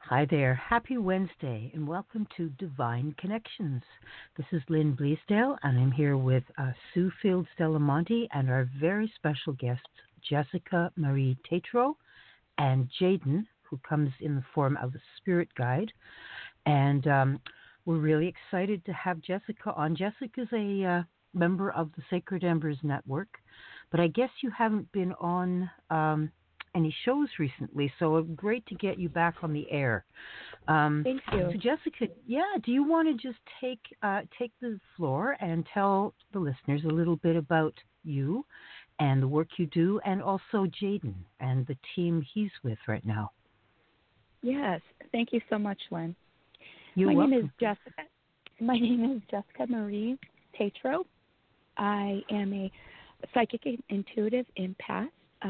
Hi there. Happy Wednesday and welcome to Divine Connections. This is Lynn Bleasdale and I'm here with Sue Fields Delamonte and our very special guests, Jessica Marie Tatro and Jaden, who comes in the form of a spirit guide. And we're really excited to have Jessica on. Jessica's a member of the Sacred Embers Network, but I guess you haven't been on any shows recently, so great to get you back on the air. Thank you. So Jessica, do you want to just take the floor and tell the listeners a little bit about you and the work you do, and also Jaden and the team he's with right now? Yes, thank you so much, Lynn. You're My welcome. name is Jessica. My name is Jessica Marie Tatro. I am a psychic and intuitive empath.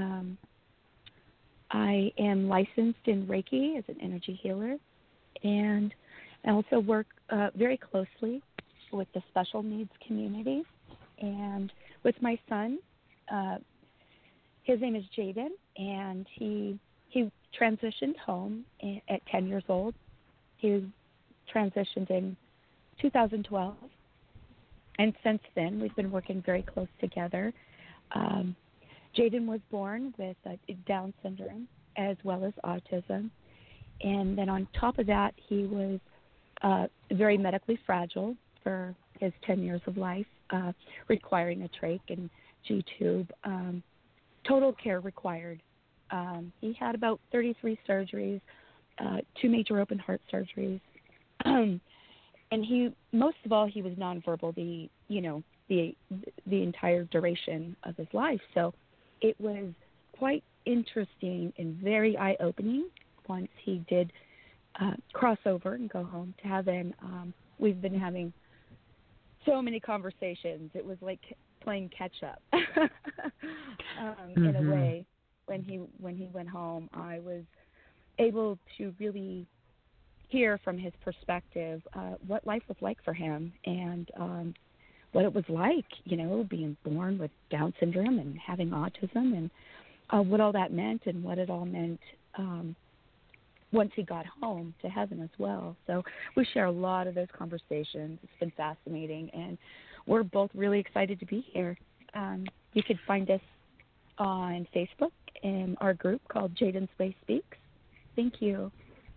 I am licensed in Reiki as an energy healer, and I also work very closely with the special needs community and with my son. His name is Jaden, and he transitioned home at 10 years old. He transitioned in 2012, and since then we've been working very close together. Jaden was born with Down syndrome as well as autism. And then on top of that, he was very medically fragile for his 10 years of life, requiring a trach and G-tube, total care required. He had about 33 surgeries, 2 major open heart surgeries. And most of all, he was nonverbal the entire duration of his life. So it was quite interesting and very eye-opening once he did cross over and go home to heaven. We've been having so many conversations. It was like playing catch-up in a way. When he went home, I was able to really hear from his perspective what life was like for him and what it was like, being born with Down syndrome and having autism, and what all that meant and what it all meant once he got home to heaven as well. So we share a lot of those conversations. It's been fascinating, and we're both really excited to be here. You could find us on Facebook in our group called Jaden Space Speaks. Thank you.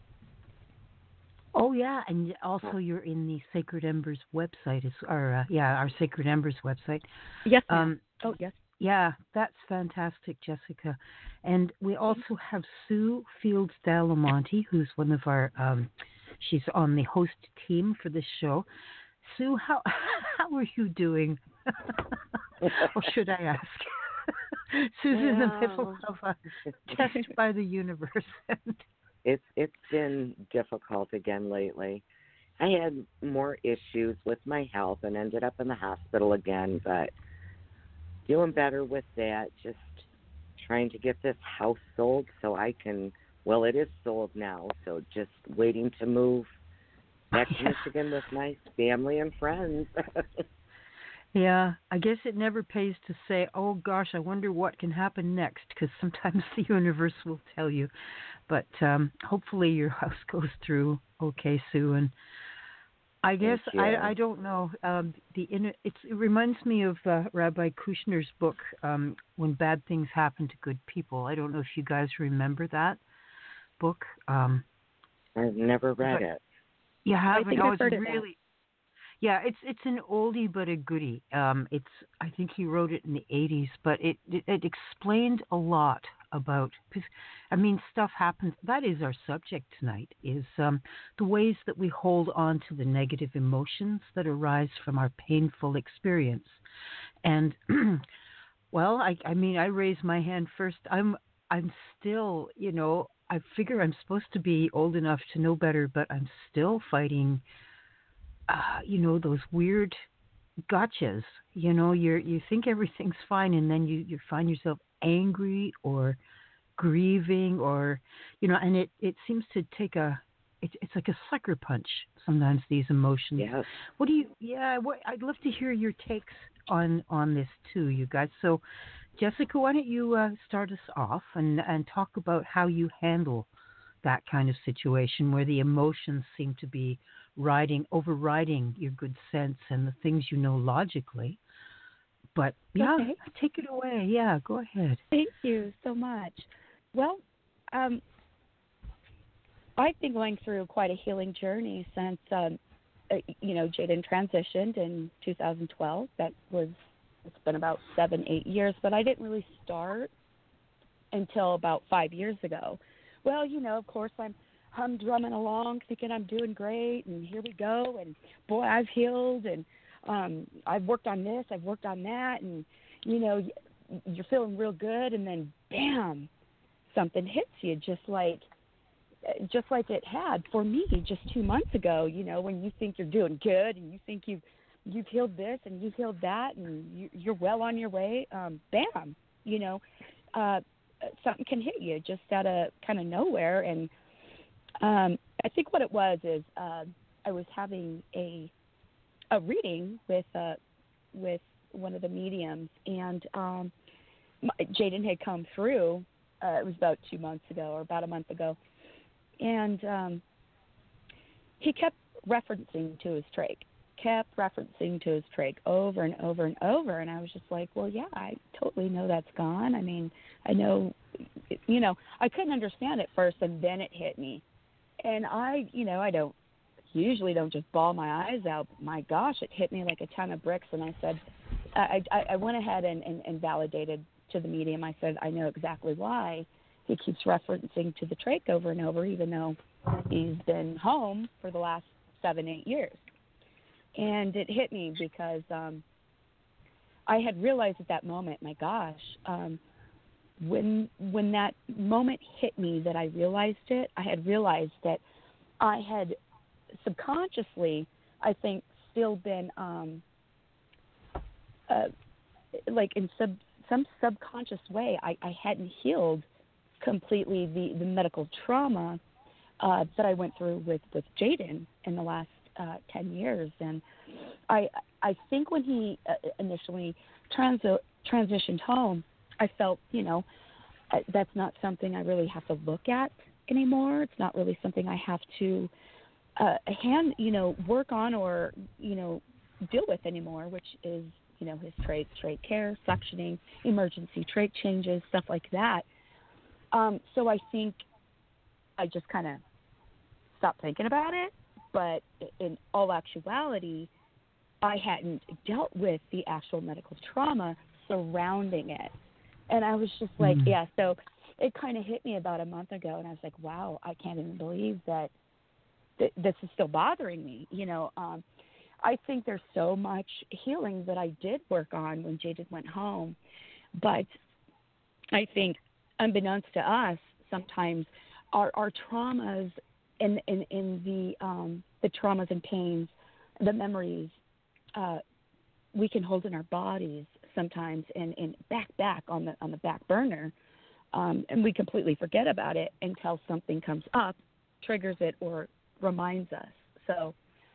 Oh yeah, and also you're in the Sacred Embers website, our Sacred Embers website. Yes. Yes. Yeah, that's fantastic, Jessica. And we also have Sue Fields Delamonte, who's one of our, she's on the host team for this show. Sue, how are you doing? Or should I ask? Sue's in the middle of a test by the universe. It's been difficult again lately. I had more issues with my health and ended up in the hospital again, but doing better with that. Just trying to get this house sold so I can, well, it is sold now, so just waiting to move back to Michigan with my family and friends. Yeah, I guess it never pays to say, oh gosh, I wonder what can happen next, because sometimes the universe will tell you. But hopefully your house goes through okay, Sue. And I guess I don't know. It reminds me of Rabbi Kushner's book, When Bad Things Happen to Good People. I don't know if you guys remember that book. I've never read it. You haven't? I think I've heard it now. Yeah, it's an oldie but a goodie. I think he wrote it in the 80s, but it explained a lot about, because stuff happens. That is our subject tonight, is the ways that we hold on to the negative emotions that arise from our painful experience. And well, I raise my hand first. I'm still, I figure I'm supposed to be old enough to know better, but I'm still fighting those weird gotchas. You think everything's fine, and then you find yourself angry or grieving, or and it seems to take it's like a sucker punch sometimes, these emotions. Yes. I'd love to hear your takes on this too, you guys. So Jessica, why don't you start us off and talk about how you handle that kind of situation where the emotions seem to be overriding your good sense and the things you know logically. But yeah, Okay. take it away. Yeah, go ahead. Thank you so much. Well, I've been going through quite a healing journey since, Jaden transitioned in 2012. It's been about 7, 8 years, but I didn't really start until about 5 years ago. Well, of course, I'm drumming along, thinking I'm doing great, and here we go, and boy, I've healed, and I've worked on this, I've worked on that, and you're feeling real good, and then bam, something hits you, just like it had for me just 2 months ago. When you think you're doing good, and you think you've healed this and you've healed that, and you're well on your way, bam, something can hit you just out of kind of nowhere. And I think what it was is I was having a reading with one of the mediums, and Jaden had come through. It was about 2 months ago, or about a month ago, and he kept referencing to his trach over and over and over, and I was just like, well, yeah, I totally know that's gone. I mean, I know, I couldn't understand it first, and then it hit me, and I usually don't just bawl my eyes out. But my gosh, it hit me like a ton of bricks, and I said, I went ahead and validated to the medium. I said, I know exactly why he keeps referencing to the trach over and over, even though he's been home for the last 7, 8 years. And it hit me because I had realized at that moment, my gosh, when that moment hit me that I realized it, I had realized that I had subconsciously, I think, still been like in some subconscious way, I hadn't healed completely the medical trauma that I went through with Jaden in the last 10 years. And I think when he initially transitioned home, I felt, that's not something I really have to look at anymore. It's not really something I have to work on or, deal with anymore, which is, his trach care, suctioning, emergency trach changes, stuff like that. So I think I just kind of stopped thinking about it. But in all actuality, I hadn't dealt with the actual medical trauma surrounding it. And I was just like, yeah, so it kind of hit me about a month ago, and I was like, wow, I can't even believe that this is still bothering me. I think there's so much healing that I did work on when Jaden went home. But I think, unbeknownst to us, sometimes our traumas and the traumas and pains, the memories, we can hold in our bodies sometimes and back on the back burner, and we completely forget about it until something comes up, triggers it, or reminds us. So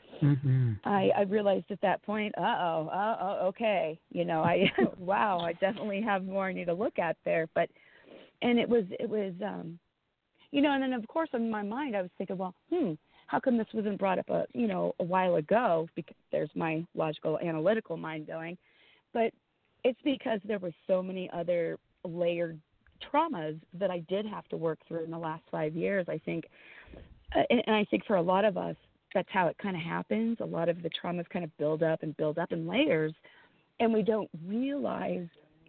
I realized at that point, okay, wow, I definitely have more I need to look at there. And it was and then of course in my mind I was thinking, well, how come this wasn't brought up a while ago? Because there's my logical, analytical mind going, but it's because there were so many other layered traumas that I did have to work through in the last 5 years. I think, and I think for a lot of us, that's how it kind of happens. A lot of the traumas kind of build up in layers, and we don't realize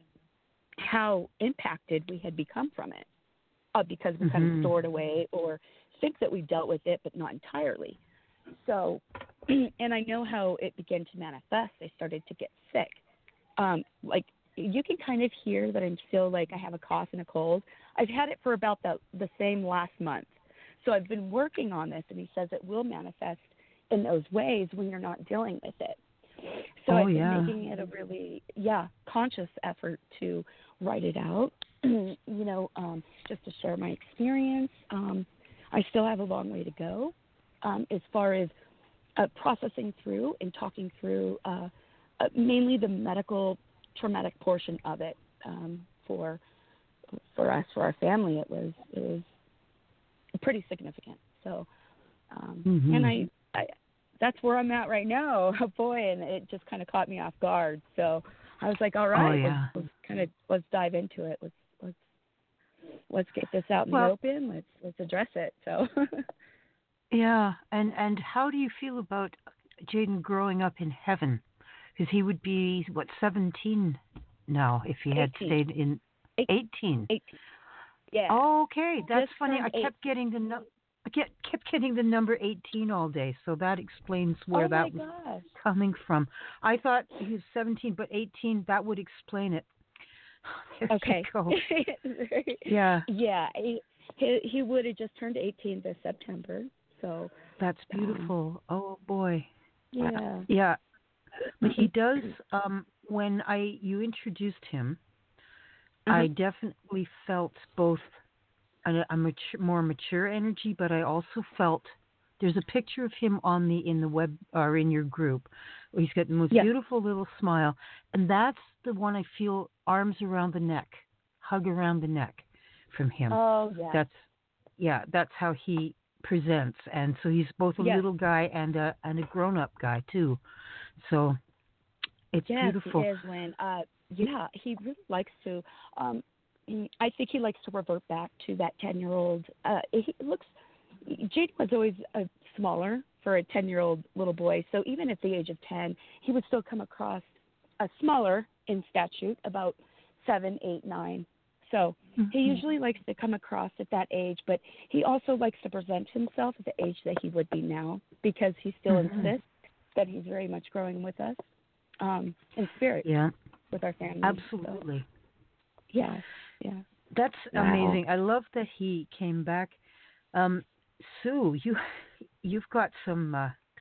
how impacted we had become from it because we kind of stored away or think that we dealt with it, but not entirely. So, and I know how it began to manifest. I started to get sick. Like you can kind of hear that I'm still like I have a cough and a cold. I've had it for about the same last month. So I've been working on this, and he says it will manifest in those ways when you're not dealing with it. So I've been making it a really, conscious effort to write it out, just to share my experience. I still have a long way to go as far as processing through and talking through mainly the medical traumatic portion of it. For us, for our family, it was pretty significant. So, and Mhm. I that's where I'm at right now. Boy, and it just kind of caught me off guard. So I was like, all Oh right, yeah. let's dive into it. Let's get this out in the Well, open. Let's address it. So yeah. And how do you feel about Jaden growing up in heaven? Because he would be what 17 now if he had 18, stayed in 18. 18. Yeah, Oh, okay, that's just funny. turned I kept 18. getting kept getting the number 18 all day, so that explains where Oh my that was gosh. coming from. I thought he was 17, but 18 that would explain it. There you Okay. go. Yeah, Yeah, he would have just turned 18 this September. So, that's um, beautiful. Oh boy. yeah. Yeah, but he does. When you introduced him, Uh-huh. I definitely felt both a more mature energy, but I also felt there's a picture of him in the web or in your group. Where he's got the most Yeah. beautiful little smile, and that's the one I feel arms around the neck, hug around the neck, from him. Oh, yeah. That's that's how he presents, and so he's both a Yes. little guy and a grown up guy too. So it's Yes, he beautiful. is, Lynn. Yeah, he really likes to. I think he likes to revert back to that 10-year-old. He looks. Jade was always smaller for a 10-year-old little boy, so even at the age of 10, he would still come across smaller in stature, about 7, 8, 9. So he Hmm. usually likes to come across at that age, but he also likes to present himself at the age that he would be now because he still Hmm. insists that he's very much growing with us in spirit Yeah, with our family. So absolutely. yeah, yeah. That's Wow. amazing. I love that he came back. Um, Sue, you've got some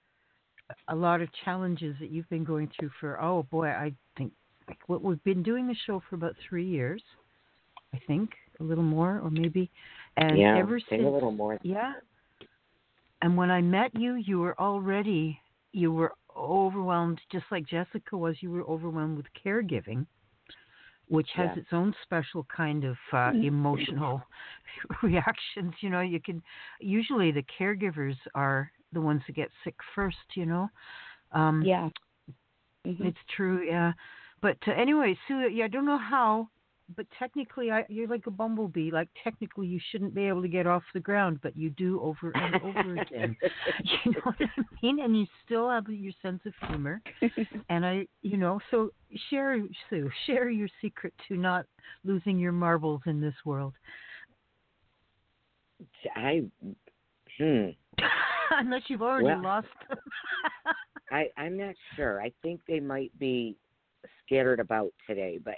a lot of challenges that you've been going through for oh boy, I think like what we've been doing the show for about 3 years, I think a little more or maybe, and Yeah, ever think a since little more. yeah, and when I met you, you were overwhelmed just like Jessica was. You were overwhelmed with caregiving which has Yeah. its own special kind of emotional reactions. You know, you can usually the caregivers are the ones that get sick first. You know, um, Yeah. Mhm. it's true. Yeah, but anyway, Sue, yeah, I don't know how, but technically, you're like a bumblebee. Like technically, you shouldn't be able to get off the ground, but you do over and over again. You know what I mean? And you still have your sense of humor. And so Sue, share your secret to not losing your marbles in this world. I hmm. Unless you've already Well, lost them. I'm not sure. I think they might be scattered about today, but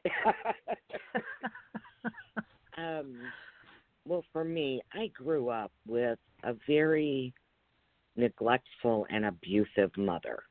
um well for me, I grew up with a very neglectful and abusive mother.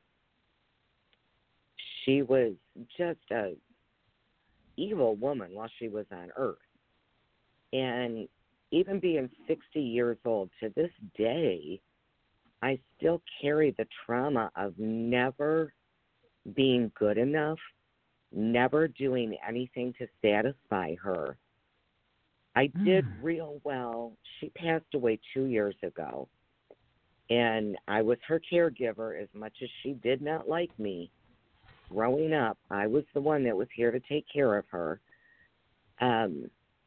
She was just a evil woman while she was on earth. And even being 60 years old to this day, I still carry the trauma of never being good enough, never doing anything to satisfy her. I did Mm. real well. She passed away 2 years ago, and I was her caregiver as much as she did not like me. Growing up, I was the one that was here to take care of her. Um,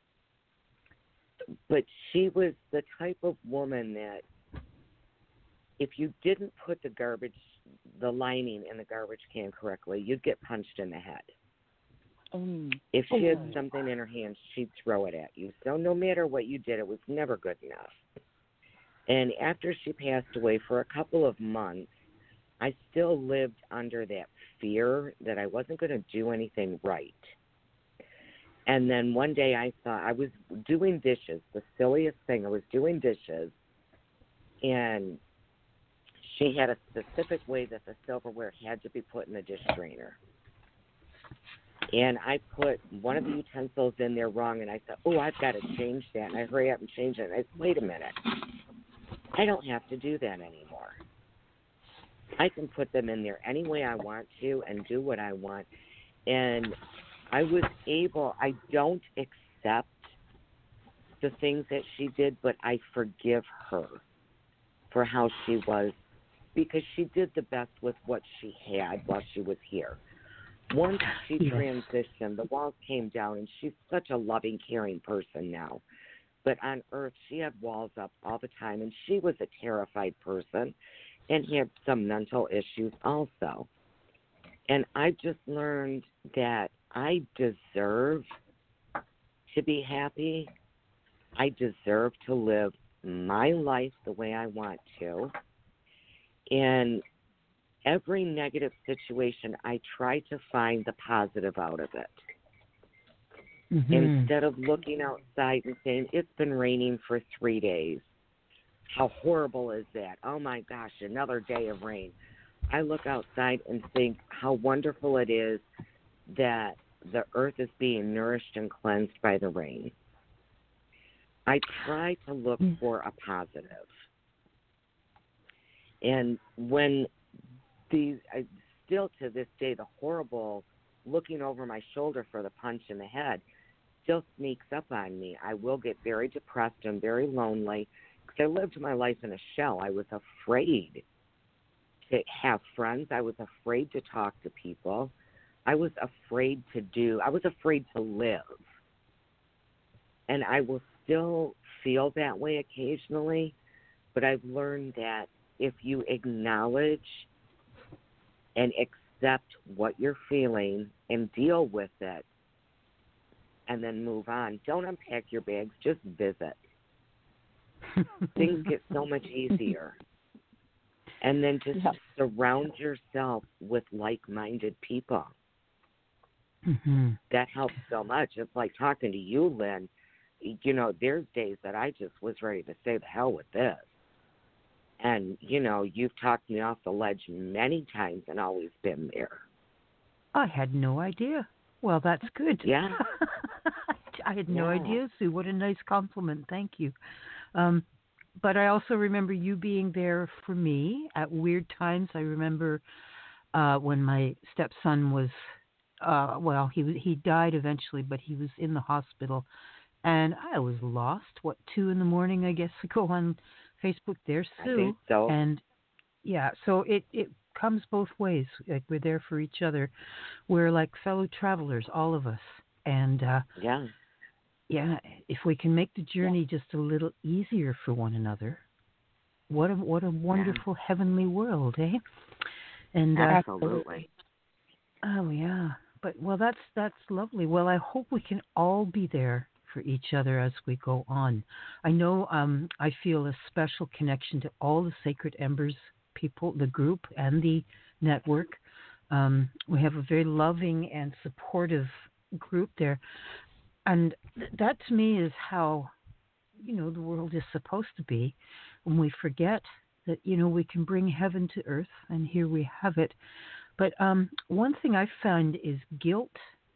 but she was the type of woman that if you didn't put the lining in the garbage can correctly, you'd get punched in the head. If she had something in her hands, she'd throw it at you. So no matter what you did, it was never good enough. And after she passed away for a couple of months, I still lived under that fear that I wasn't going to do anything right. And then one day I thought I was doing dishes, the silliest thing. I was doing dishes, and she had a specific way that the silverware had to be put in the dish drainer. And I put one of the utensils in there wrong, and I thought, oh, I've got to change that. And I hurry up and change it. And I said, wait a minute. I don't have to do that anymore. I can put them in there any way I want to and do what I want. And I don't accept the things that she did, but I forgive her for how she was because she did the best with what she had while she was here. Once she Yes. transitioned, the walls came down, and she's such a loving, caring person now. But on Earth, she had walls up all the time, and she was a terrified person and had some mental issues also. And I just learned that I deserve to be happy. I deserve to live my life the way I want to. And every negative situation, I try to find the positive out of it. Mm-hmm. Instead of looking outside and saying, it's been raining for 3 days. How horrible is that? Oh, my gosh, another day of rain. I look outside and think how wonderful it is that the earth is being nourished and cleansed by the rain. I try to look for a positive. And when still to this day, the horrible looking over my shoulder for the punch in the head still sneaks up on me. I will get very depressed and very lonely because I lived my life in a shell. I was afraid to have friends. I was afraid to talk to people. I was afraid to live. And I will still feel that way occasionally, but I've learned that if you acknowledge and accept what you're feeling and deal with it and then move on, don't unpack your bags, just visit. Things get so much easier. And then just surround yourself with like-minded people. Mm-hmm. That helps so much. It's like talking to you, Lynn. You know, there's days that I just was ready to say the hell with this. And, you know, you've talked me off the ledge many times and always been there. I had no idea. Well, that's good. Yeah. I had no idea, Sue. What a nice compliment. Thank you. But I also remember you being there for me at weird times. I remember when my stepson was, he died eventually, but he was in the hospital. And I was lost. 2 a.m, I guess, to go on Facebook. There's Sue. I think so. And yeah, so it comes both ways. Like, we're there for each other. We're like fellow travelers, all of us. And yeah, if we can make the journey just a little easier for one another, what a wonderful heavenly world, eh? And absolutely. Oh yeah, but that's lovely. Well, I hope we can all be there for each other as we go on. I know I feel a special connection to all the Sacred Embers people, the group and the network. We have a very loving and supportive group there. And that to me is how, the world is supposed to be. When we forget that, we can bring heaven to earth, and here we have it. But one thing I found is guilt.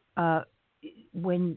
When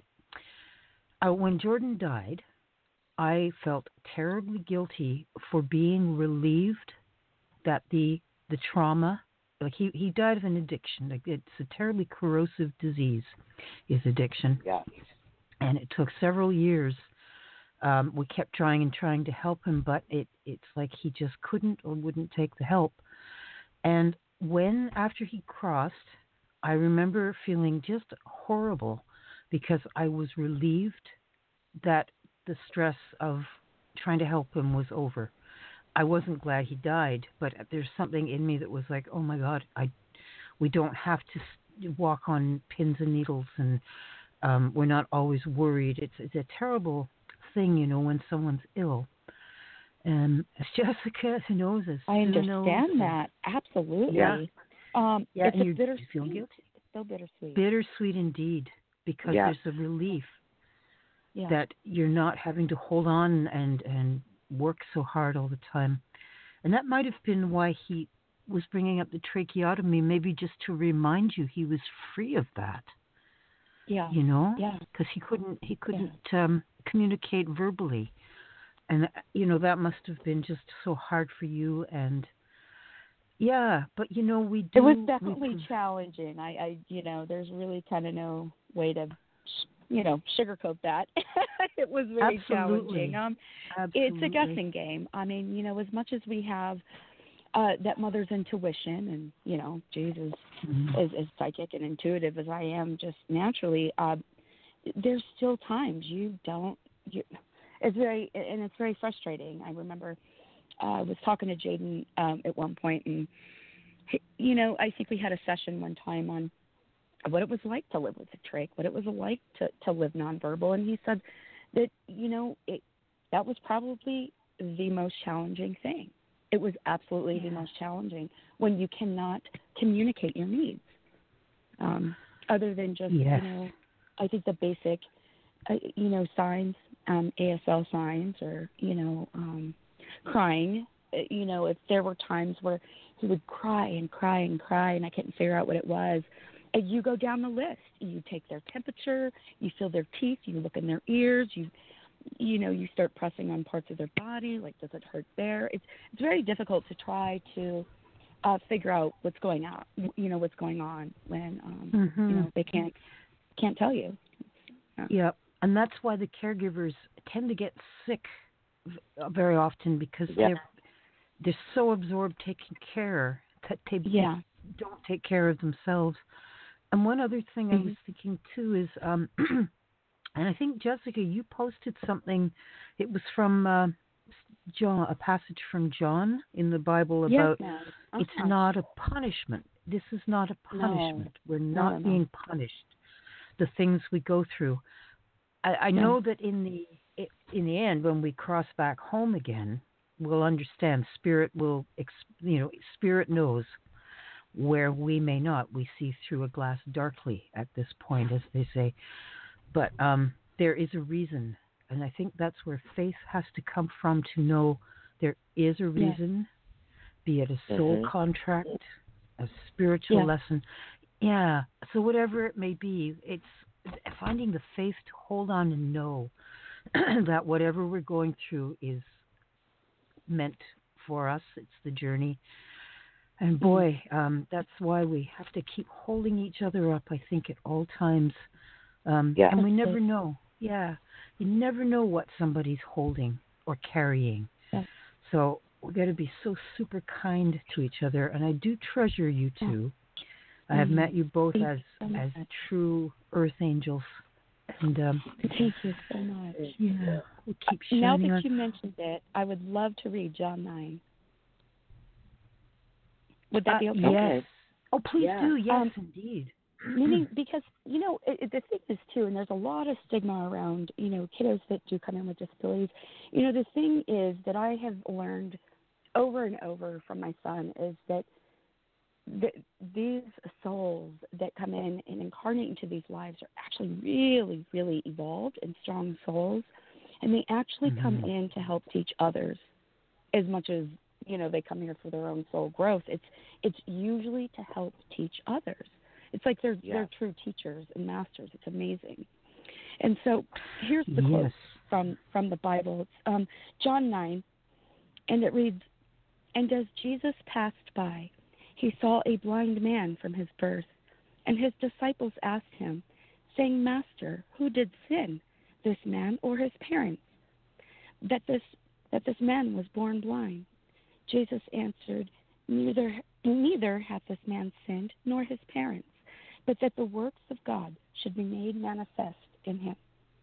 Jordan died, I felt terribly guilty for being relieved that the trauma, like he died of an addiction. Like, it's a terribly corrosive disease, his addiction. Yeah. And it took several years. We kept trying to help him, but it's like he just couldn't or wouldn't take the help. And after he crossed, I remember feeling just horrible because I was relieved that the stress of trying to help him was over. I wasn't glad he died, but there's something in me that was like, oh my God, we don't have to walk on pins and needles, and we're not always worried. It's a terrible thing, when someone's ill. And Jessica knows us. I understand that. Absolutely. Yeah. It's and bittersweet. you feel guilty. It's so bittersweet. Bittersweet indeed, because there's a relief that you're not having to hold on and work so hard all the time. And that might have been why he was bringing up the tracheotomy, maybe just to remind you he was free of that. Yeah. Because he couldn't communicate verbally. And, that must have been just so hard for you. And, but, we do. It was definitely challenging. I there's really kind of no way to sugarcoat that. It was very Absolutely. challenging. It's a Absolutely. guessing game. I mean, as much as we have that mother's intuition, and Jesus Mhm. is as psychic and intuitive as I am just naturally, there's still times it's very frustrating. I remember I was talking to Jaden at one point, and I think we had a session one time on what it was like to live with a trach, what it was like to live nonverbal, and he said that that was probably the most challenging thing. It was absolutely the most challenging when you cannot communicate your needs, other than just I think the basic signs, ASL signs, or crying. If there were times where he would cry and cry and cry, and I couldn't figure out what it was. And you go down the list. You take their temperature. You feel their teeth. You look in their ears. You start pressing on parts of their body. Like, does it hurt there? It's very difficult to try to figure out what's going on. What's going on when they can't tell you. Yeah, and that's why the caregivers tend to get sick very often, because they're so absorbed taking care that they don't take care of themselves. And one other thing I was thinking too is, and I think, Jessica, you posted something. It was from John, a passage from John in the Bible about it's not a punishment. This is not a punishment. We're not being punished. The things we go through. I know that in the end, when we cross back home again, we'll understand. Spirit knows where we may not. We see through a glass darkly at this point, as they say. But there is a reason, and I think that's where faith has to come from, to know there is a reason, be it a soul contract, a spiritual lesson. Yeah, so whatever it may be, it's finding the faith to hold on and know that whatever we're going through is meant for us. It's the journey. And boy, that's why we have to keep holding each other up, I think, at all times. And we never know. Yeah, you never know what somebody's holding or carrying. Yeah. So we got to be so super kind to each other. And I do treasure you two. I have met you both as true earth angels. And thank you so much. Yeah, we'll keep now that on. you mentioned it, I would love to read John 9. Would that be okay? Yes. Oh, please do. Yes, indeed. Meaning, because, the thing is, too, and there's a lot of stigma around, kiddos that do come in with disabilities. The thing is that I have learned over and over from my son is that these souls that come in and incarnate into these lives are actually really, really evolved and strong souls, and they actually come in to help teach others as much as they come here for their own soul growth. It's usually to help teach others. It's like they're true teachers and masters. It's amazing. And so here's the quote from the Bible. It's John 9, and it reads, "And as Jesus passed by, he saw a blind man from his birth, and his disciples asked him, saying, 'Master, who did sin, this man or his parents, that this man was born blind?' Jesus answered, 'Neither hath this man sinned nor his parents, but that the works of God should be made manifest in him.'"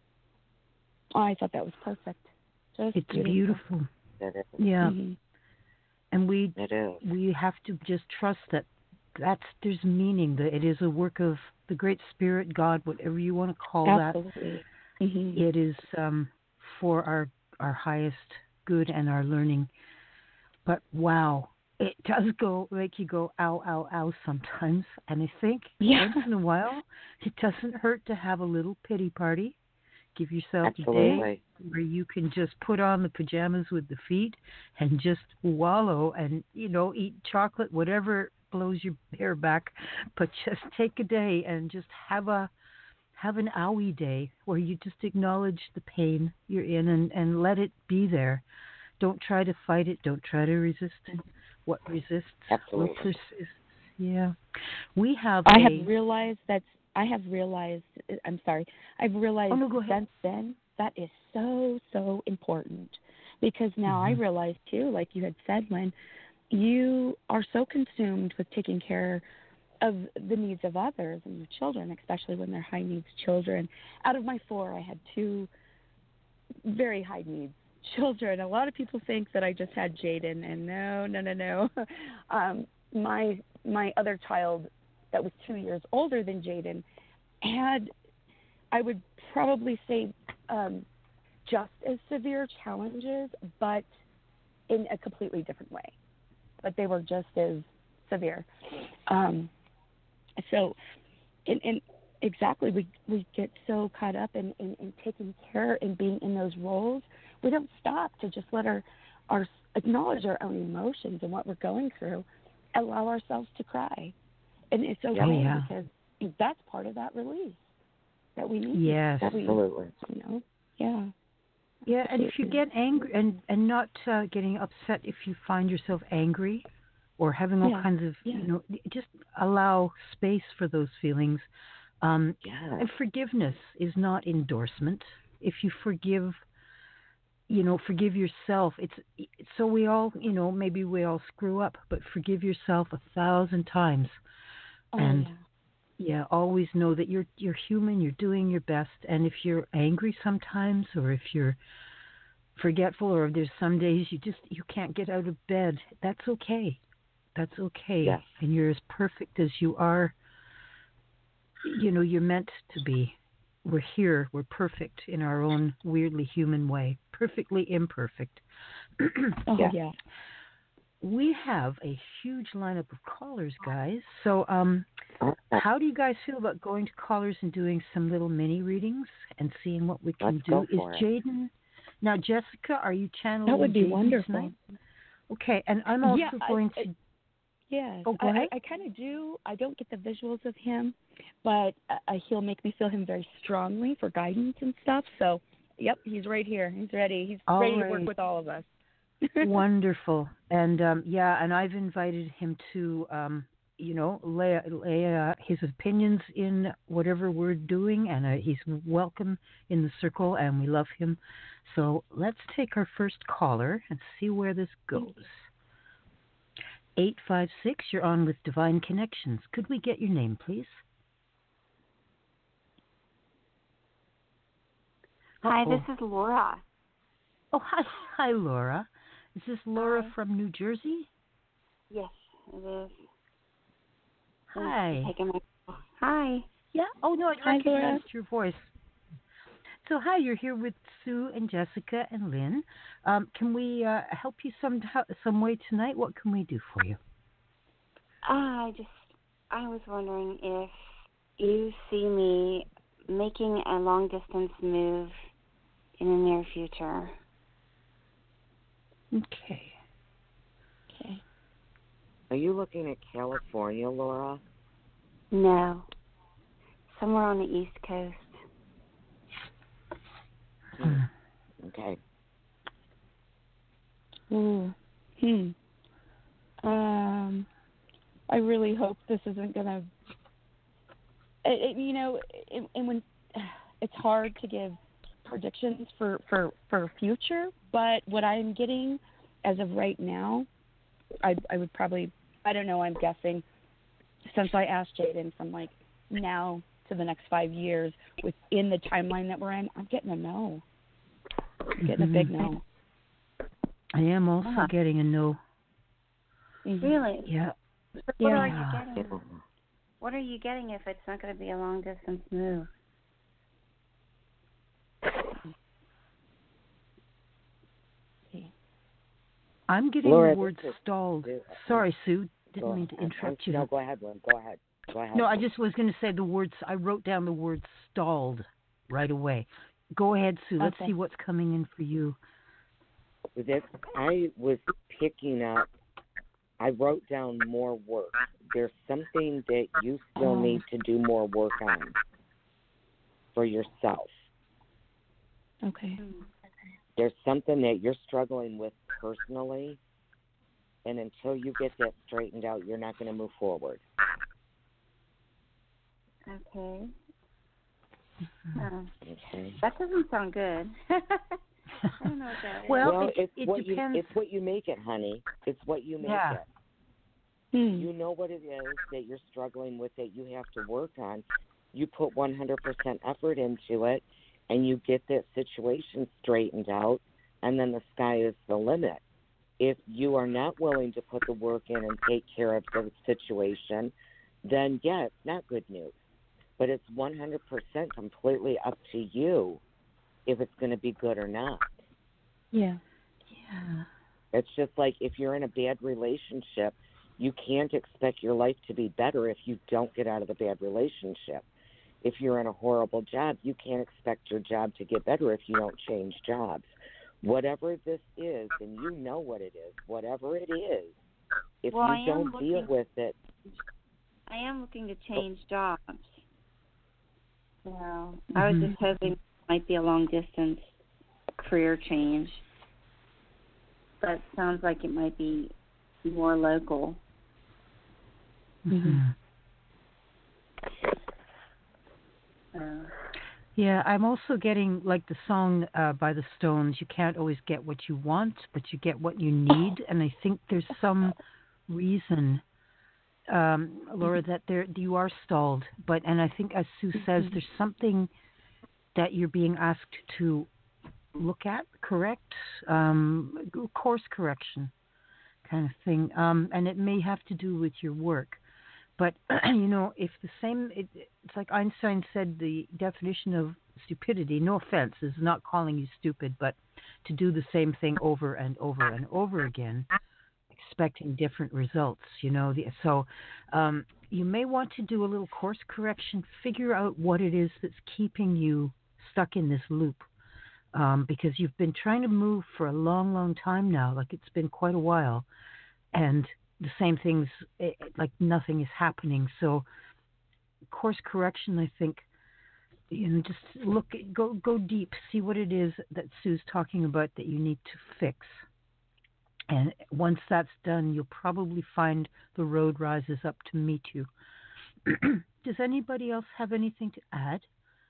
Oh, I thought that was perfect. It's beautiful. Yeah. Mm-hmm. And we have to just trust that there's meaning, that it is a work of the Great Spirit, God, whatever you want to call Absolutely. that. Mm-hmm. It is for our highest good and our learning. But wow, it does make you go ow, ow, ow sometimes. And I think once in a while, it doesn't hurt to have a little pity party. Give yourself a day where you can just put on the pajamas with the feet and just wallow and, eat chocolate, whatever blows your hair back. But just take a day and just have an owie day where you just acknowledge the pain you're in and let it be there. Don't try to fight it. Don't try to resist it. What resists will persist. Yeah. I have realized I have realized, I'm sorry, I've realized no, go ahead. since then that is so, so important, because now I realize too, like you had said, Lynn, you are so consumed with taking care of the needs of others and your children, especially when they're high needs children. Out of my 4, I had 2 very high needs children. A lot of people think that I just had Jaden, and no. My other child that was 2 years older than Jaden had, I would probably say, just as severe challenges, but in a completely different way. But they were just as severe. So, and exactly, we get so caught up in taking care and being in those roles, we don't stop to just let our acknowledge our own emotions and what we're going through, allow ourselves to cry. And it's okay because that's part of that release that we need. Yes, absolutely. Yeah. Yeah, and if you get angry and not getting upset if you find yourself angry or having all kinds of, just allow space for those feelings. And forgiveness is not endorsement. If you forgive, forgive yourself. It's so we all, maybe we all screw up, but forgive yourself 1,000 times. Always know that you're human, you're doing your best, and if you're angry sometimes, or if you're forgetful, or if there's some days you can't get out of bed, that's okay. That's okay. Yes. And you're as perfect as you are. You're meant to be. We're here. We're perfect in our own weirdly human way. Perfectly imperfect. We have a huge lineup of callers, guys. So, how do you guys feel about going to callers and doing some little mini readings and seeing what we can do? Is Jaden now, Jessica? Are you channeling? That would be Jaden wonderful. Tonight? Okay, and I'm also going to. Yes, go ahead. I kind of do. I don't get the visuals of him, but he'll make me feel him very strongly for guidance and stuff. So, yep, he's right here. He's ready. He's ready to work with all of us. Wonderful. And and I've invited him to lay his opinions in whatever we're doing, and he's welcome in the circle, and we love him. So let's take our first caller and see where this goes. 856, you're on with Divine Connections. Could we get your name, please? Hi, this is Laura. Oh, hi, Laura. Is this Laura from New Jersey? Yes, it is. Hi. Hi. Yeah. Oh no, I recognized Laura. your voice. So hi, you're here with Sue and Jessica and Lynn. Can we help you some way tonight? What can we do for you? I was wondering if you see me making a long distance move in the near future. Okay. Are you looking at California, Laura? No. Somewhere on the East Coast. Okay. I really hope this isn't gonna. And when it's hard to give predictions for future, but what I'm getting as of right now, I would probably, I don't know, I'm guessing, since I asked Jaden from like now to the next 5 years within the timeline that we're in, I'm getting a no. I'm getting a big no. I am also getting a no. Really? Yeah. What are you getting? What are you getting if it's not going to be a long distance move? I'm getting Laura, the word stalled. Sorry, Sue. Didn't mean to interrupt you. No, go ahead, Lynn. Go ahead. No, I just was going to say the words. I wrote down the word stalled right away. Go ahead, Sue. Let's see what's coming in for you. I was picking up. I wrote down more work. There's something that you still need to do more work on for yourself. Okay. There's something that you're struggling with personally, and until you get that straightened out, you're not going to move forward. Okay. Okay. That doesn't sound good. I don't know what that is. Well, It's it what depends. it's what you make it, honey. It's what you make Yeah. it. Hmm. You know what it is that you're struggling with that you have to work on. You put 100% effort into it, and you get that situation straightened out, and then the sky is the limit. If you are not willing to put the work in and take care of the situation, then yeah, it's not good news. But it's 100% completely up to you if it's going to be good or not. Yeah. Yeah. It's just like if you're in a bad relationship, you can't expect your life to be better if you don't get out of the bad relationship. If you're in a horrible job, you can't expect your job to get better if you don't change jobs. Whatever this is, and you know what it is, whatever it is, if Well, you don't deal with it. I am looking to change jobs. So I was just hoping it might be a long distance career change. But it sounds like it might be more local. Mhm. Yeah, I'm also getting like the song by the Stones. You can't always get what you want, but you get what you need. And I think there's some reason, Laura, that you are stalled. And I think, as Sue says, there's something that you're being asked to look at, correct, course correction kind of thing. And it may have to do with your work. But, if it's like Einstein said, the definition of stupidity, no offense, is not calling you stupid, but to do the same thing over and over and over again, expecting different results, So you may want to do a little course correction, figure out what it is that's keeping you stuck in this loop. Because you've been trying to move for a long, long time now, like it's been quite a while. And the same things, like nothing is happening. So course correction, I think, just go deep, see what it is that Sue's talking about that you need to fix. And once that's done, you'll probably find the road rises up to meet you. Does anybody else have anything to add?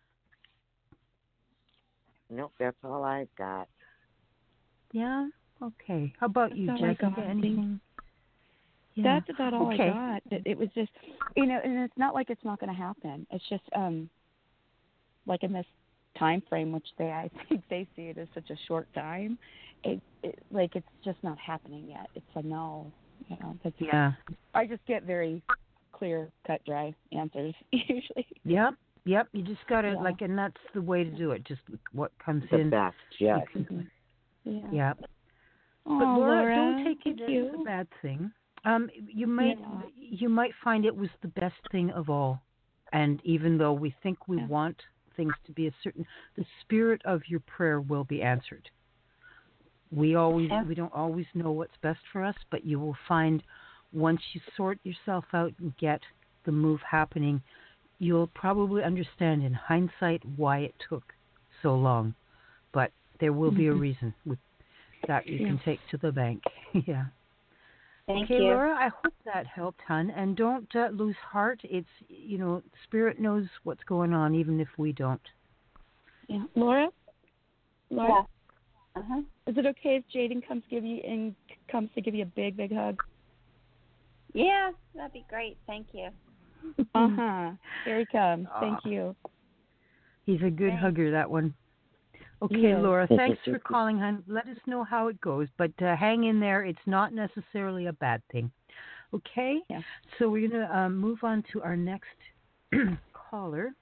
Nope, that's all I've got. Yeah? Okay. How about you, That's all I Jessica? got. Anything? Yeah. That's about all Okay. I got. It was just, and it's not like it's not going to happen. It's just, like in this time frame, which I think they see it as such a short time. Like it's just not happening yet. It's a no. Yeah. I just get very clear, cut, dry answers usually. Yep. You just got to and that's the way to do it. Just what comes The in. best, yes. Yeah. Oh, But Laura, Laura, don't take thank it you. as a bad thing. You might find it was the best thing of all. And even though we think we want things to be the spirit of your prayer will be answered. We don't always know what's best for us, but you will find once you sort yourself out and get the move happening, you'll probably understand in hindsight why it took so long. But there will be a reason that you can take to the bank. Yeah. Thank okay, you. Laura, I hope that helped, hon. And don't lose heart. It's, Spirit knows what's going on, even if we don't. Yeah. Laura? Yeah. Is it okay if Jaden comes to give you a big, big hug? Yeah, that'd be great. Thank you. Here he comes. Thank you. He's a good hugger, that one. Okay, Laura, thanks for calling, hon. Let us know how it goes, but hang in there. It's not necessarily a bad thing. Okay? Yeah. So we're going to move on to our next caller.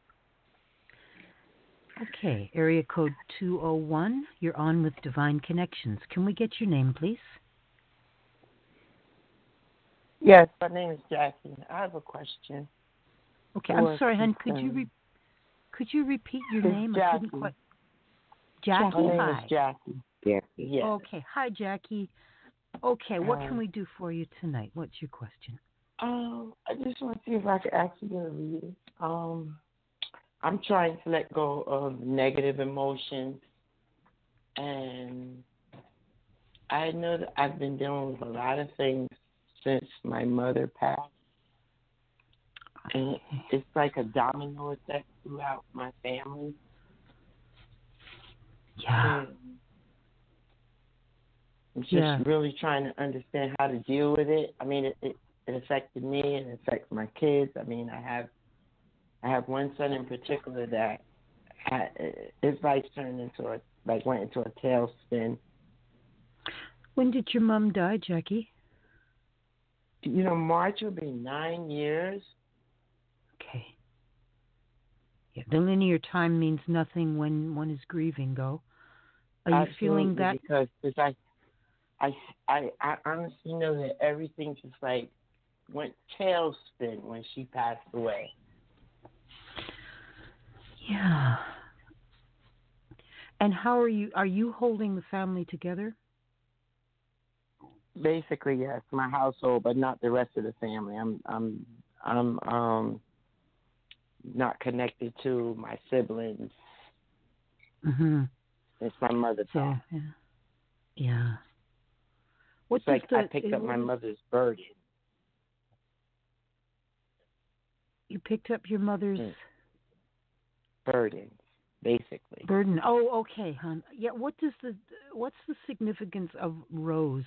Okay, area code 201. You're on with Divine Connections. Can we get your name, please? Yes, my name is Jackie. I have a question. Okay, I'm sorry, hon. Could you repeat your name? Jackie. I couldn't quite. Jackie, my name hi. is Jackie. Jackie. Yes. Okay, hi, Jackie. Okay, what can we do for you tonight? What's your question? I just want to see if I could ask you to read it. I'm trying to let go of negative emotions, and I know that I've been dealing with a lot of things since my mother passed. and it's like a domino effect throughout my family. Yeah. And I'm just really trying to understand how to deal with it. I mean, it affected me and it affects my kids. I mean, I have one son in particular that his life turned into went into a tailspin. When did your mom die, Jackie? March will be 9 years. Okay. Yeah, the linear time means nothing when one is grieving, though. Are you feeling that? Because I honestly know that everything just went tailspin when she passed away. Yeah. And how are you? Are you holding the family together? Basically, yes, my household, but not the rest of the family. I'm not connected to my siblings. Mm-hmm. It's my mother. So yeah. It's like I picked up my mother's burden. You picked up your mother's burden, basically. Burden. Oh, okay, hon. Yeah. What's the significance of rose?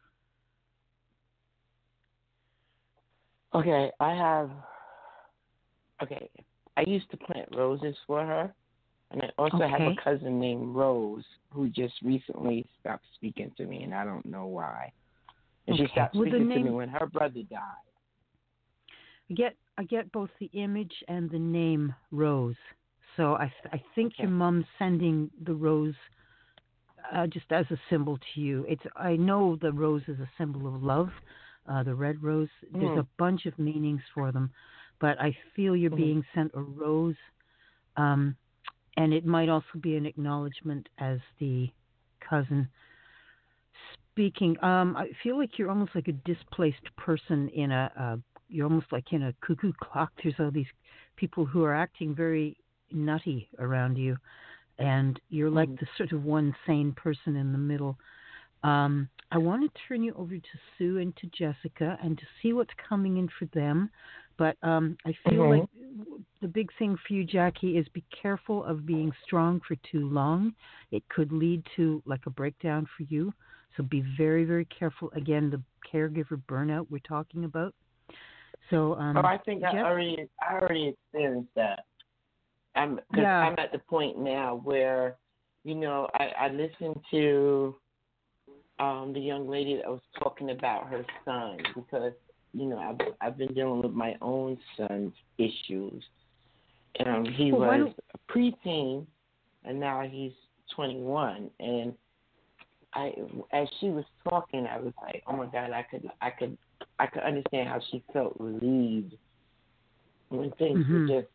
Okay, I used to plant roses for her, and I also have a cousin named Rose who just recently stopped speaking to me, and I don't know why. And she stopped speaking to me when her brother died. I get both the image and the name Rose. So I think your mom's sending the rose just as a symbol to you. I know the rose is a symbol of love. The red rose. There's a bunch of meanings for them, but I feel you're being sent a rose, and it might also be an acknowledgement as the cousin speaking. I feel like you're almost like a displaced person you're almost like in a cuckoo clock. There's all these people who are acting very nutty around you, and you're like the sort of one sane person in the middle. I want to turn you over to Sue and to Jessica and to see what's coming in for them. But I feel like the big thing for you, Jackie, is be careful of being strong for too long. It could lead to like a breakdown for you. So be very, very careful. Again, the caregiver burnout we're talking about. So I think I already experienced that. I'm at the point now where, I listened to the young lady that was talking about her son because, I've been dealing with my own son's issues. He was a preteen, and now he's 21. And as she was talking, I was like, oh my God, I could understand how she felt relieved when things were just,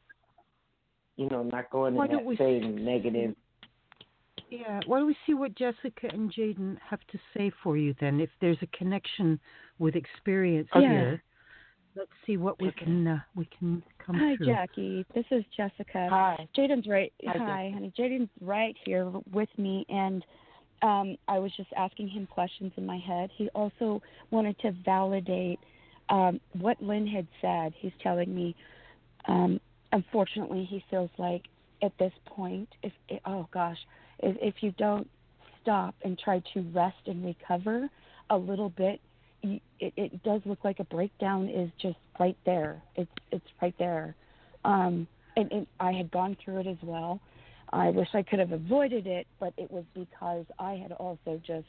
not going in that same negative. Yeah, why don't we see what Jessica and Jaden have to say for you then? If there's a connection with experience here, let's see what we can come Hi, through. Hi, Jackie. This is Jessica. Hi. Jaden's right. Hi, honey. Jaden's right here with me, and I was just asking him questions in my head. He also wanted to validate what Lynn had said. He's telling me, unfortunately, he feels like at this point, if you don't stop and try to rest and recover a little bit, it does look like a breakdown is just right there. It's right there. And I had gone through it as well. I wish I could have avoided it, but it was because I had also just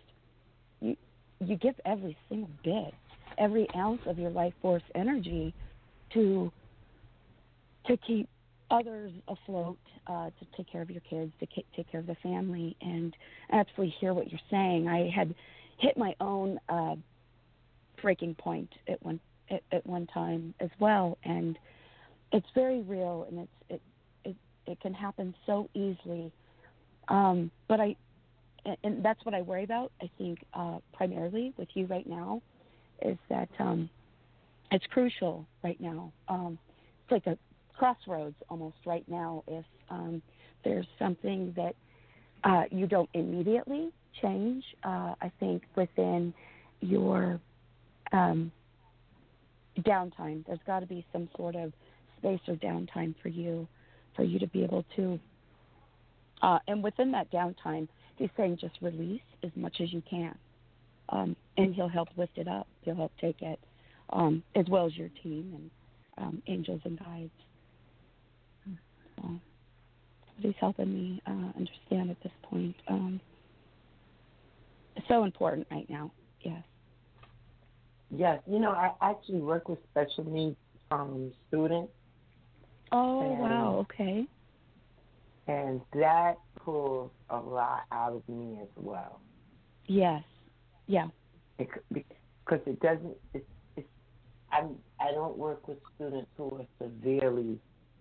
you give every single bit, every ounce of your life force energy to keep others afloat, to take care of your kids, to take care of the family, and I absolutely hear what you're saying. I had hit my own breaking point at one time as well, and it's very real, and it can happen so easily. But and that's what I worry about. I think primarily with you right now is that it's crucial right now. It's like a crossroads almost right now. If there's something that you don't immediately change, I think within your downtime, there's got to be some sort of space or downtime for you to be able to. And within that downtime, he's saying just release as much as you can, and he'll help lift it up. He'll help take it, as well as your team and angels and guides. So he's helping me understand at this point. It's so important right now. Yes. Yes, I actually work with special needs students. Oh, wow, okay. And that pulls a lot out of me as well. Yes, yeah. Because it doesn't, I don't work with students who are severely,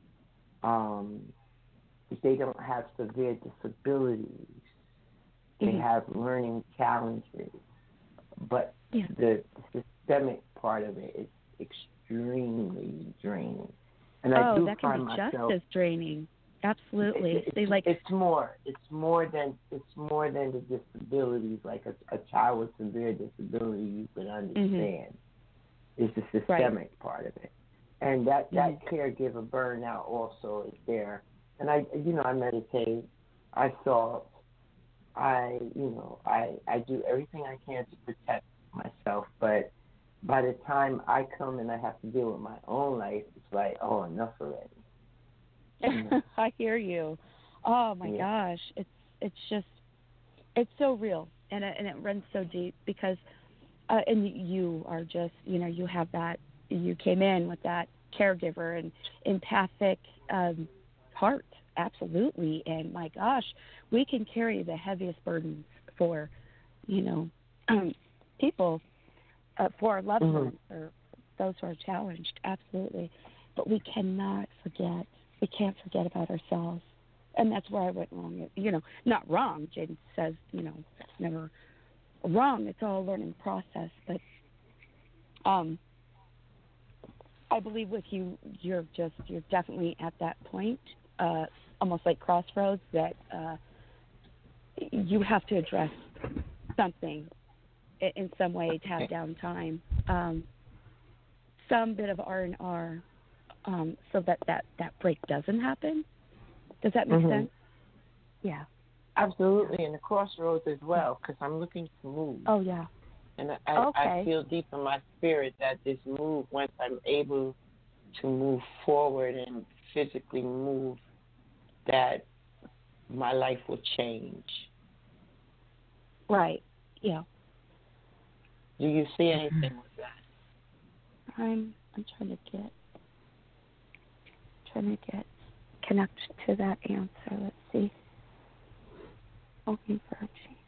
they don't have severe disabilities. They have learning challenges. But the systemic part of it is extremely draining. And I do that find can be myself, just as draining. Absolutely. It's more than the disabilities. Like a child with severe disability, you could understand. It's the systemic part of it, and that caregiver burnout also is there. And I meditate, I salt, I do everything I can to protect myself. But by the time I come and I have to deal with my own life, it's like, oh, enough already. I hear you. Oh my gosh, it's so real, and it runs so deep because, and you are just, you have that, you came in with that caregiver and empathic heart, absolutely, and my gosh, we can carry the heaviest burdens for, people, for our loved ones or those who are challenged, absolutely, but we cannot forget. We can't forget about ourselves. And that's where I went wrong. Not wrong. Jaden says, it's never wrong. It's all a learning process. But I believe with you, you're definitely at that point, almost like crossroads, that you have to address something in some way to have downtime. Some bit of R&R. So that break doesn't happen. Does that make sense? Yeah. Absolutely, and the crossroads as well, because I'm looking to move. Oh, yeah. And I feel deep in my spirit that this move, once I'm able to move forward and physically move, that my life will change. Right, yeah. Do you see anything with that? I'm trying to get connect to that answer. Let's see. Open virgin.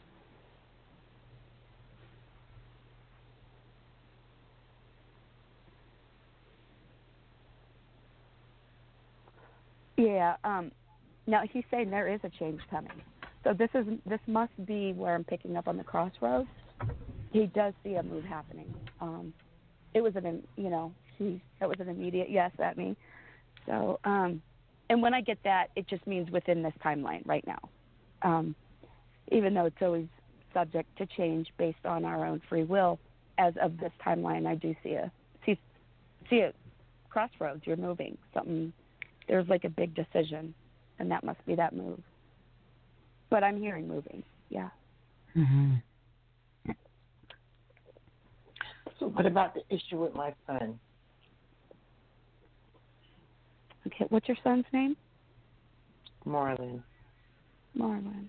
Yeah. Now he's saying there is a change coming. So this must be where I'm picking up on the crossroads. He does see a move happening. It was that was an immediate yes at me. So, and when I get that, it just means within this timeline right now. Even though it's always subject to change based on our own free will, as of this timeline, I do see a crossroads. You're moving something. There's like a big decision, and that must be that move. But I'm hearing moving. Yeah. So, what about the issue with my son? Okay, what's your son's name? Marlon. Marlon.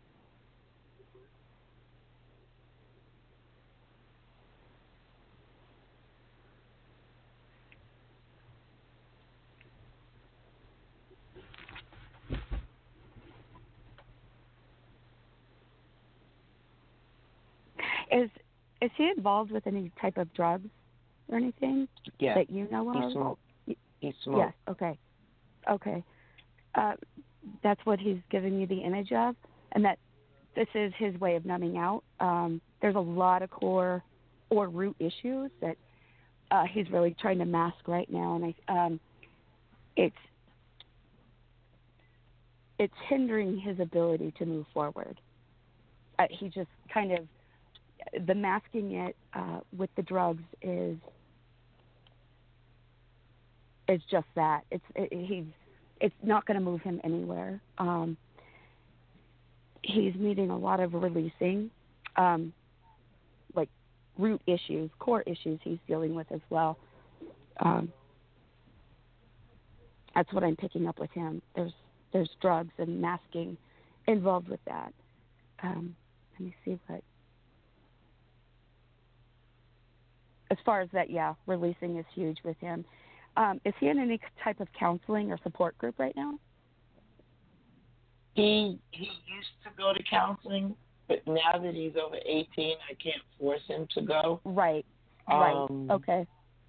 Is he involved with any type of drugs or anything that you know of? He smokes. Yes. Okay. That's what he's giving you the image of, and that this is his way of numbing out. There's a lot of core or root issues that he's really trying to mask right now, and it's hindering his ability to move forward. He just kind of, the masking it with the drugs is it's just that it's not going to move him anywhere. He's needing a lot of releasing, like root issues, core issues he's dealing with as well. That's what I'm picking up with him. There's drugs and masking involved with that. Let me see what. As far as that, releasing is huge with him. Is he in any type of counseling or support group right now? He used to go to counseling, but now that he's over 18, I can't force him to go. Right. Okay.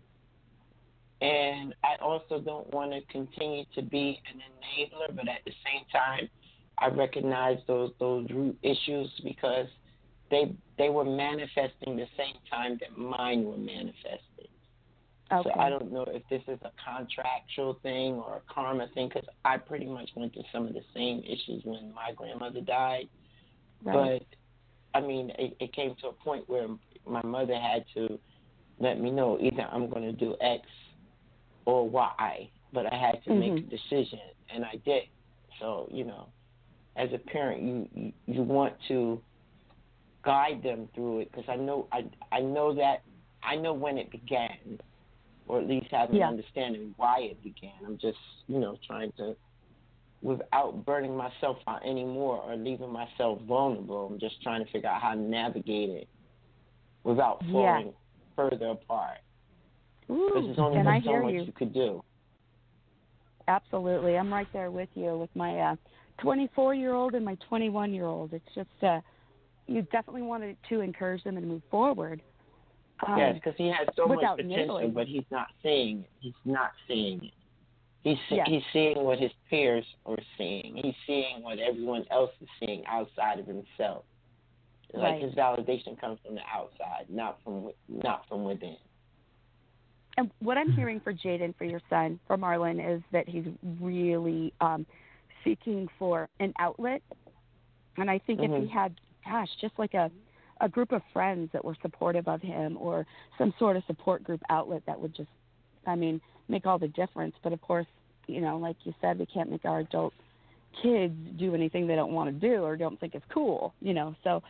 And I also don't want to continue to be an enabler, but at the same time, I recognize those root issues because they were manifesting the same time that mine were manifesting. Okay. So I don't know if this is a contractual thing or a karma thing, because I pretty much went through some of the same issues when my grandmother died. Right. But, I mean, it came to a point where my mother had to let me know either I'm going to do X or Y, but I had to make a decision, and I did. So, as a parent, you want to guide them through it, because I know when it began, or at least have an understanding why it began. I'm just, trying to, without burning myself out anymore or leaving myself vulnerable, I'm just trying to figure out how to navigate it without falling further apart. Because there's only so much you could do. Absolutely. I'm right there with you with my 24-year-old and my 21-year-old. It's just, you definitely wanted to encourage them and move forward. Yes, because he has so much potential, nibbling. but he's not seeing it. He's not seeing it. He's seeing what his peers are seeing. He's seeing what everyone else is seeing outside of himself. Like his validation comes from the outside, not from within. And what I'm hearing for Jaden, for your son, for Marlon, is that he's really seeking for an outlet. And I think if he had, just like a group of friends that were supportive of him, or some sort of support group outlet that would just, make all the difference. But of course, like you said, we can't make our adult kids do anything they don't want to do or don't think is cool, So,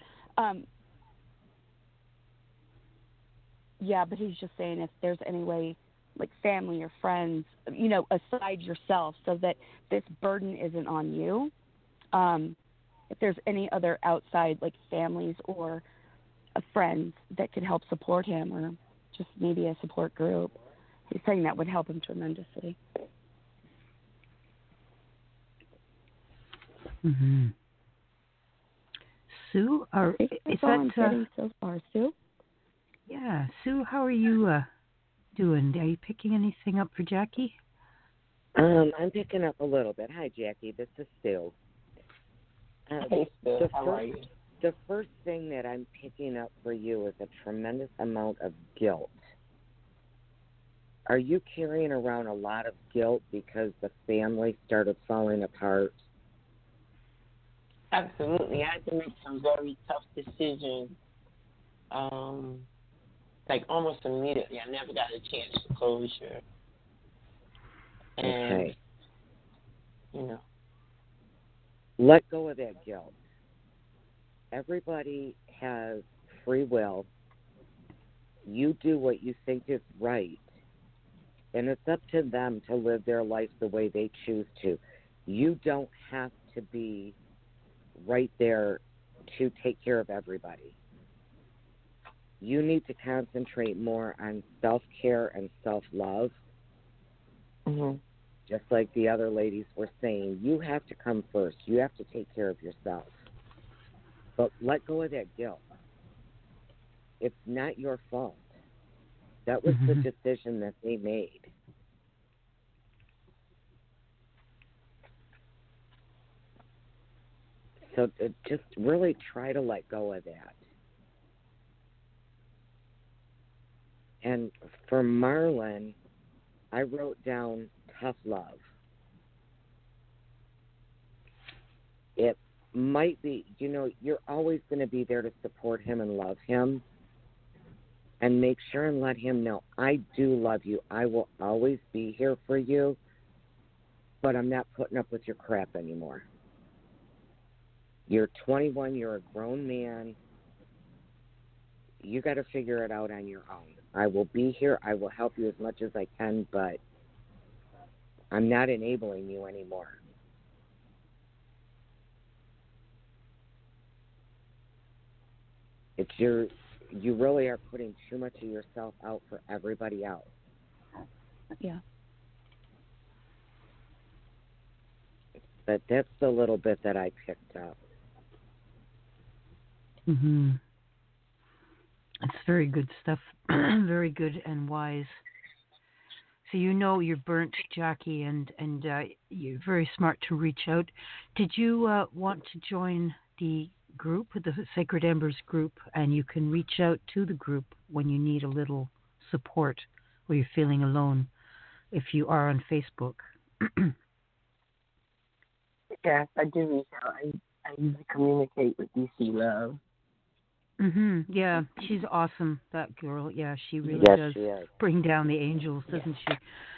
but he's just saying if there's any way, like family or friends, aside yourself, so that this burden isn't on you. If there's any other outside, like families or friends that could help support him, or just maybe a support group, he's saying that would help him tremendously. Mm-hmm. Sue, is that I'm getting so far, Sue? Yeah, Sue, how are you doing? Are you picking anything up for Jackie? I'm picking up a little bit. Hi, Jackie. This is Sue. Hey, Sue. How are you? The first thing that I'm picking up for you is a tremendous amount of guilt. Are you carrying around a lot of guilt because the family started falling apart? Absolutely. I had to make some very tough decisions, like almost immediately. I never got a chance for closure. And, let go of that guilt. Everybody has free will. You do what you think is right, and it's up to them to live their life the way they choose to. You don't have to be right there to take care of everybody. You need to concentrate more on self-care and self-love. Mm-hmm. Just like the other ladies were saying, you have to come first. You have to take care of yourself. But let go of that guilt. It's not your fault. That was the decision that they made. So just really try to let go of that. And for Marlon, I wrote down tough love. It might be, you're always going to be there to support him and love him. and make sure and let him know, I do love you. I will always be here for you, but I'm not putting up with your crap anymore. You're 21. You're a grown man. You got to figure it out on your own. I will be here. I will help you as much as I can, but I'm not enabling you anymore. You really are putting too much of yourself out for everybody else. Yeah. But that's the little bit that I picked up. Mhm. It's very good stuff. Very good and wise. So you know you're burnt, Jackie, and you're very smart to reach out. Did you want to join the group, the Sacred Embers group, and you can reach out to the group when you need a little support or you're feeling alone if you are on Facebook? Yes, I do reach out. I usually communicate with DC Love. Yeah, she's awesome, that girl. Yeah, she really does She is. bring down the angels, doesn't she?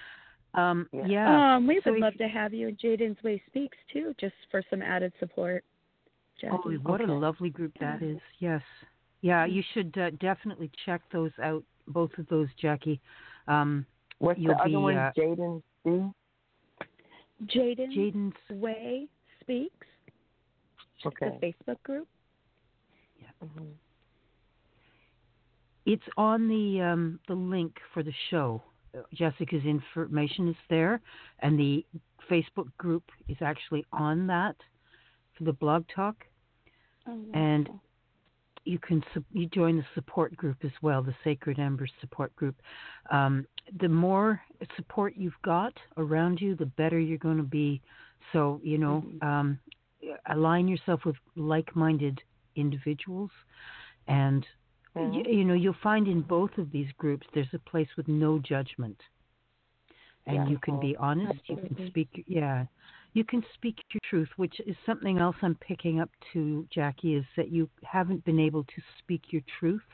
We So would love to have you in Jaden's Way Speaks too, just for some added support. Jackie. Oh, what a lovely group that is. Yes. Yeah, you should definitely check those out, both of those, Jackie. What's the other one? Jaden's Jaden's Way Speaks. Okay. The Facebook group. Yeah. It's on the link for the show. Jessica's information is there, and the Facebook group is actually on that for the blog talk. Oh, and you join the support group as well, the Sacred Embers support group. The more support you've got around you, the better you're going to be. So, align yourself with like-minded individuals, and you'll find in both of these groups there's a place with no judgment, and you can be honest. You can speak. You can speak your truth, which is something else I'm picking up to, Jackie, is that you haven't been able to speak your truth.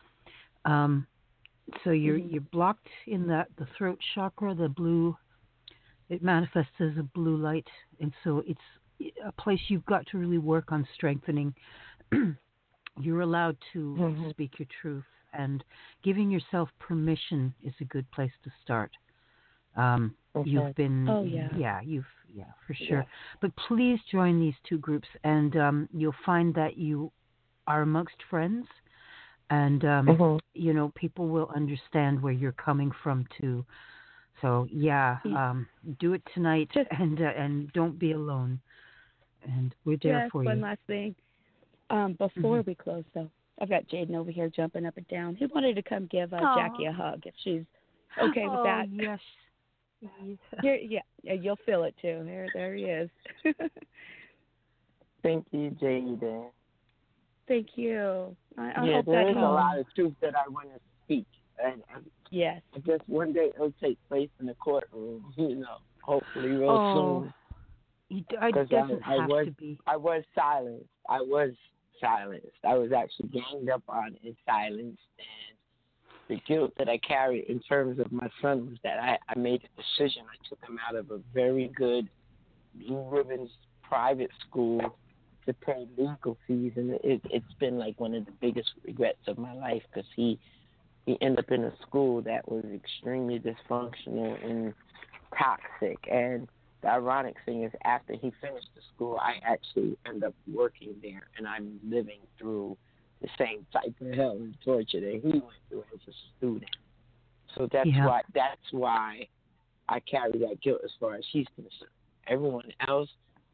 So you're blocked in the throat chakra, the blue. It manifests as a blue light, and so it's a place you've got to really work on strengthening. You're allowed to speak your truth, and giving yourself permission is a good place to start. You've been, for sure. Yeah. But please join these two groups, and you'll find that you are amongst friends, and people will understand where you're coming from too. So do it tonight, and don't be alone. And we're there for you. One last thing, before we close, though, I've got Jaden over here jumping up and down. He wanted to come give Jackie a hug if she's okay with that. Yes. You'll feel it too. There he is. Thank you, Jaden. Thank you. I hope there that is a lot of truth that I want to speak, and yes, I guess one day it'll take place in the courtroom. Hopefully real soon. It doesn't have to be. I was silenced. I was actually ganged up on and silenced, and the guilt that I carried in terms of my son was that I made a decision. I took him out of a very good Blue Ribbons private school to pay legal fees, and it's been like one of the biggest regrets of my life, because he ended up in a school that was extremely dysfunctional and toxic. And the ironic thing is, after he finished the school, I actually ended up working there, and I'm living through the same type of hell and torture that he went through as a student. So that's why I carry that guilt as far as he's concerned. Everyone else,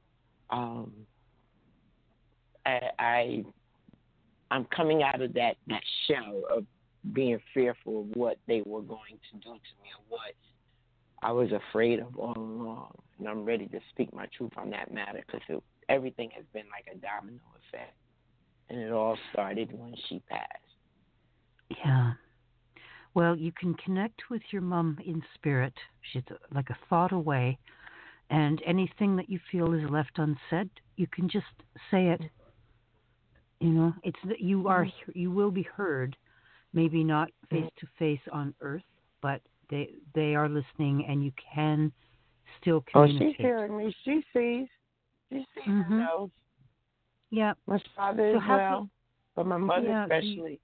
I'm coming out of that shell of being fearful of what they were going to do to me, or what I was afraid of all along. And I'm ready to speak my truth on that matter, because everything has been like a domino effect. And it all started when she passed. Yeah. Well, you can connect with your mom in spirit. She's like a thought away. And anything that you feel is left unsaid, you can just say it. It's that you will be heard, maybe not face to face on Earth, but they are listening, and you can still communicate. Oh, she's hearing me. She sees. She sees and knows. Yeah. My father as well, but my mother especially.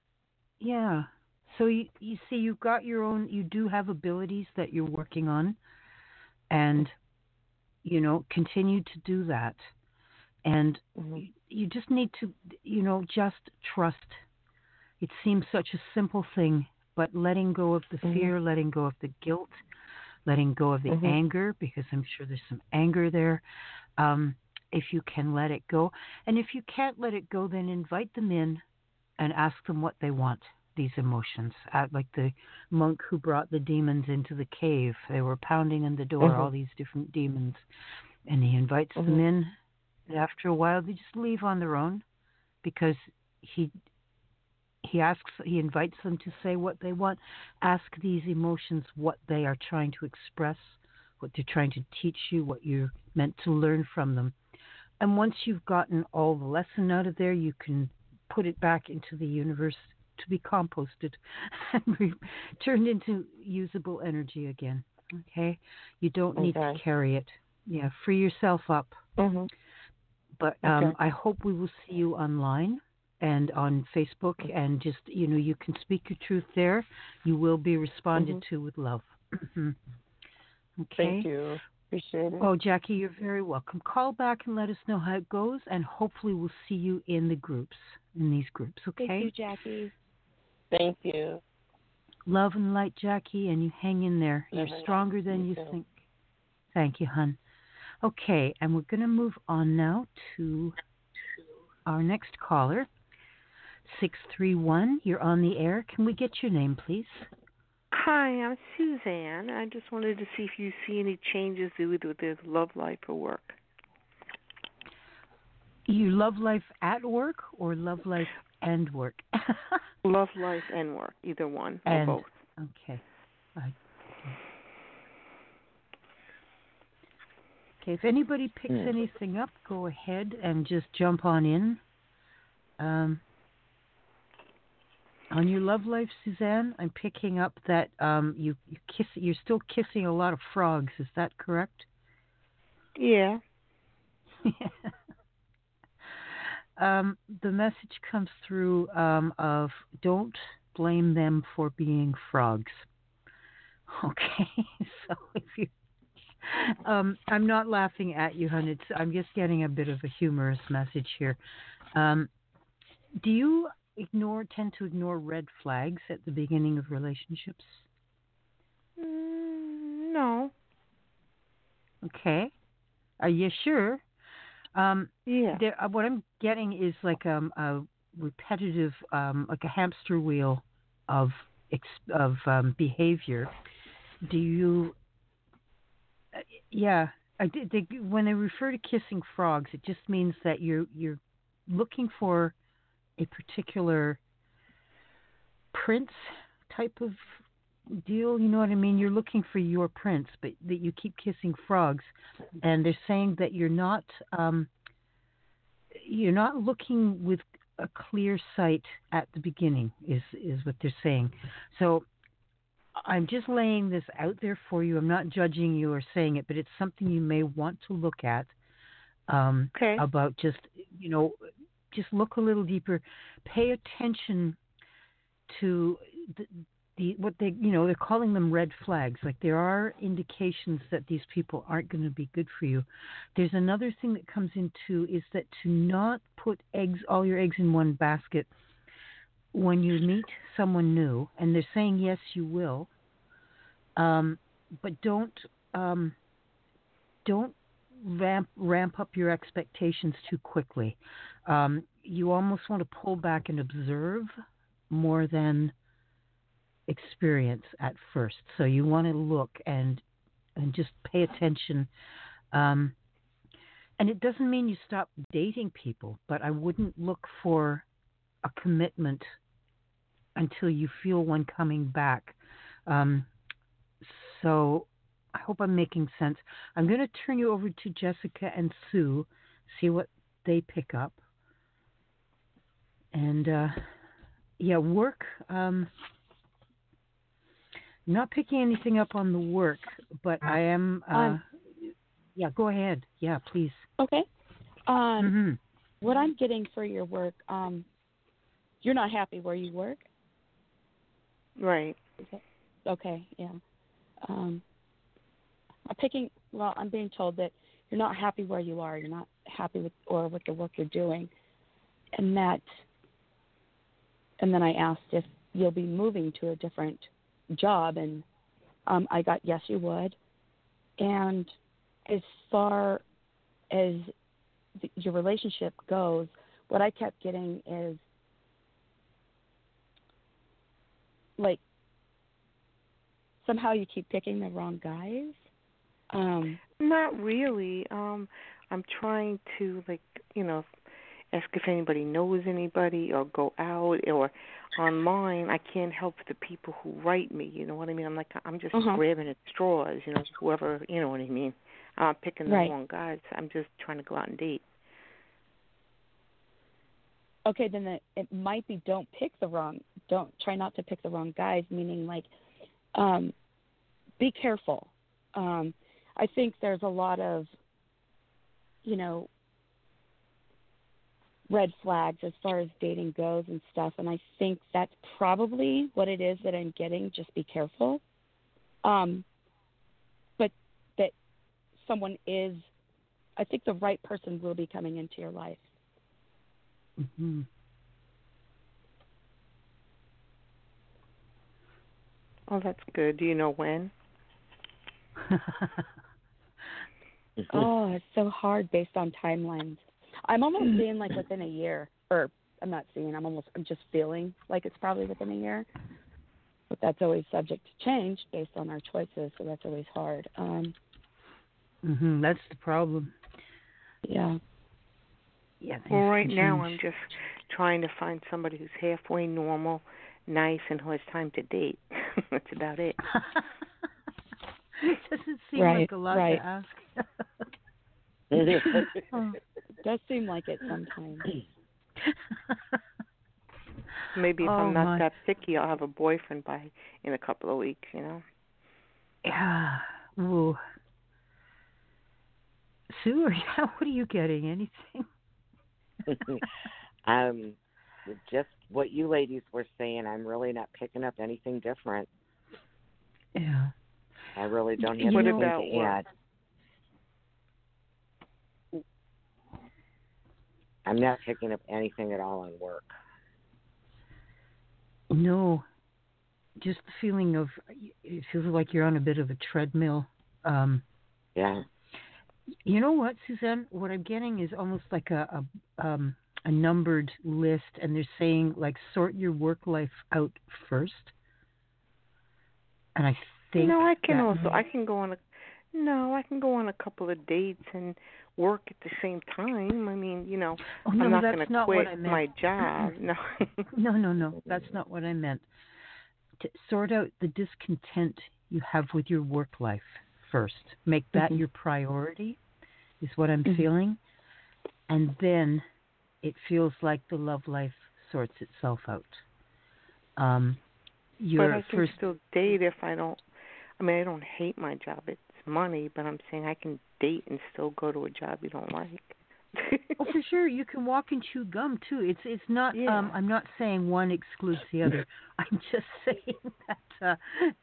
So you see, you've got your own. You do have abilities that you're working on, and continue to do that. And you just need to, just trust. It seems such a simple thing, but letting go of the fear, letting go of the guilt, letting go of the anger, because I'm sure there's some anger there. If you can let it go. And if you can't let it go, then invite them in and ask them what they want, these emotions. Like the monk who brought the demons into the cave. They were pounding on the door, all these different demons. And he invites them in. And after a while, they just leave on their own, because he invites them to say what they want. Ask these emotions what they are trying to express, what they're trying to teach you, what you're meant to learn from them. And once you've gotten all the lesson out of there, you can put it back into the universe to be composted and turned into usable energy again. Okay? You don't need to carry it. Yeah, free yourself up. But I hope we will see you online and on Facebook, and just, you can speak your truth there. You will be responded to with love. Okay? Thank you. Appreciate it. Oh, Jackie, you're very welcome. Call back and let us know how it goes, and hopefully we'll see you in these groups, okay? Thank you, Jackie. Thank you. Love and light, Jackie, and you hang in there. You're stronger than you think. Thank you, hon. Okay, and we're going to move on now to our next caller, 631. You're on the air. Can we get your name, please? Hi, I'm Suzanne. I just wanted to see if you see any changes with their love life or work. You love life at work or love life and work? Love life and work, either one or both. Okay. Okay, if anybody picks anything up, go ahead and just jump on in. On your love life, Suzanne, I'm picking up that you're still kissing a lot of frogs. Is that correct? Yeah. The message comes through of don't blame them for being frogs. Okay, so if you, I'm not laughing at you, hon. I'm just getting a bit of a humorous message here. Do you tend to ignore red flags at the beginning of relationships? No. Okay. Are you sure? Yeah. What I'm getting is like a repetitive, like a hamster wheel of behavior. Do you? Yeah. When they refer to kissing frogs, it just means that you're looking for a particular prince type of deal. You know what I mean? You're looking for your prince, but that you keep kissing frogs, and they're saying that you're not looking with a clear sight at the beginning. Is what they're saying. So I'm just laying this out there for you. I'm not judging you or saying it, but it's something you may want to look at. Okay. About just look a little deeper. Pay attention to what they're calling them red flags. Like there are indications that these people aren't going to be good for you. There's another thing that comes into is that to not put all your eggs in one basket when you meet someone new, and they're saying yes, you will, but don't ramp up your expectations too quickly. You almost want to pull back and observe more than experience at first. So you want to look and just pay attention. And it doesn't mean you stop dating people, but I wouldn't look for a commitment until you feel one coming back. So I hope I'm making sense. I'm going to turn you over to Jessica and Sue, see what they pick up. And yeah, work. Not picking anything up on the work, but I am. Yeah, go ahead. Yeah, please. Okay. Mhm. What I'm getting for your work, you're not happy where you work? Right. Okay, yeah. Um, I'm being told that you're not happy where you are. You're not happy with the work you're doing. And then I asked if you'll be moving to a different job, and I got yes, you would. And as far as your relationship goes, what I kept getting is like somehow you keep picking the wrong guys. Not really. I'm trying to ask if anybody knows anybody or go out or online. I can't help the people who write me. You know what I mean? I'm just grabbing at straws. Whoever. You know what I mean? I'm not picking the wrong guys. I'm just trying to go out and date. Okay, then it might be don't try not to pick the wrong guys. Meaning be careful. I think there's a lot of red flags as far as dating goes and stuff, and I think that's probably what it is that I'm getting. Just be careful. But that someone is, I think the right person will be coming into your life. Mhm. Oh, that's good. Do you know when? Oh, it's so hard based on timelines. I'm almost seeing like within a year, or I'm just feeling like it's probably within a year. But that's always subject to change based on our choices, so that's always hard. That's the problem. Yeah. Yeah. Well, right now I'm just trying to find somebody who's halfway normal, nice, and who has time to date. That's about it. It doesn't seem like a lot to ask. It does seem like it sometimes. Maybe if I'm not that picky, I'll have a boyfriend in a couple of weeks. Yeah. Ooh. Sue, what are you getting? Anything? Just what you ladies were saying. I'm really not picking up anything different. Yeah. I really don't have anything to add. I'm not picking up anything at all on work. No. Just the feeling of, it feels like you're on a bit of a treadmill. Yeah. You know what, Suzanne? What I'm getting is almost like a numbered list, and they're saying like sort your work life out first. And I think I can go on a couple of dates and work at the same time. I mean, I'm not going to quit my job. No. No. That's not what I meant. To sort out the discontent you have with your work life first. Make that your priority, is what I'm feeling. And then it feels like the love life sorts itself out. But I can still date if I don't. I mean, I don't hate my job. It's money, but I'm saying I can date and still go to a job you don't like. Oh, for sure. You can walk and chew gum too. It's not. Yeah. I'm not saying one excludes the other. I'm just saying that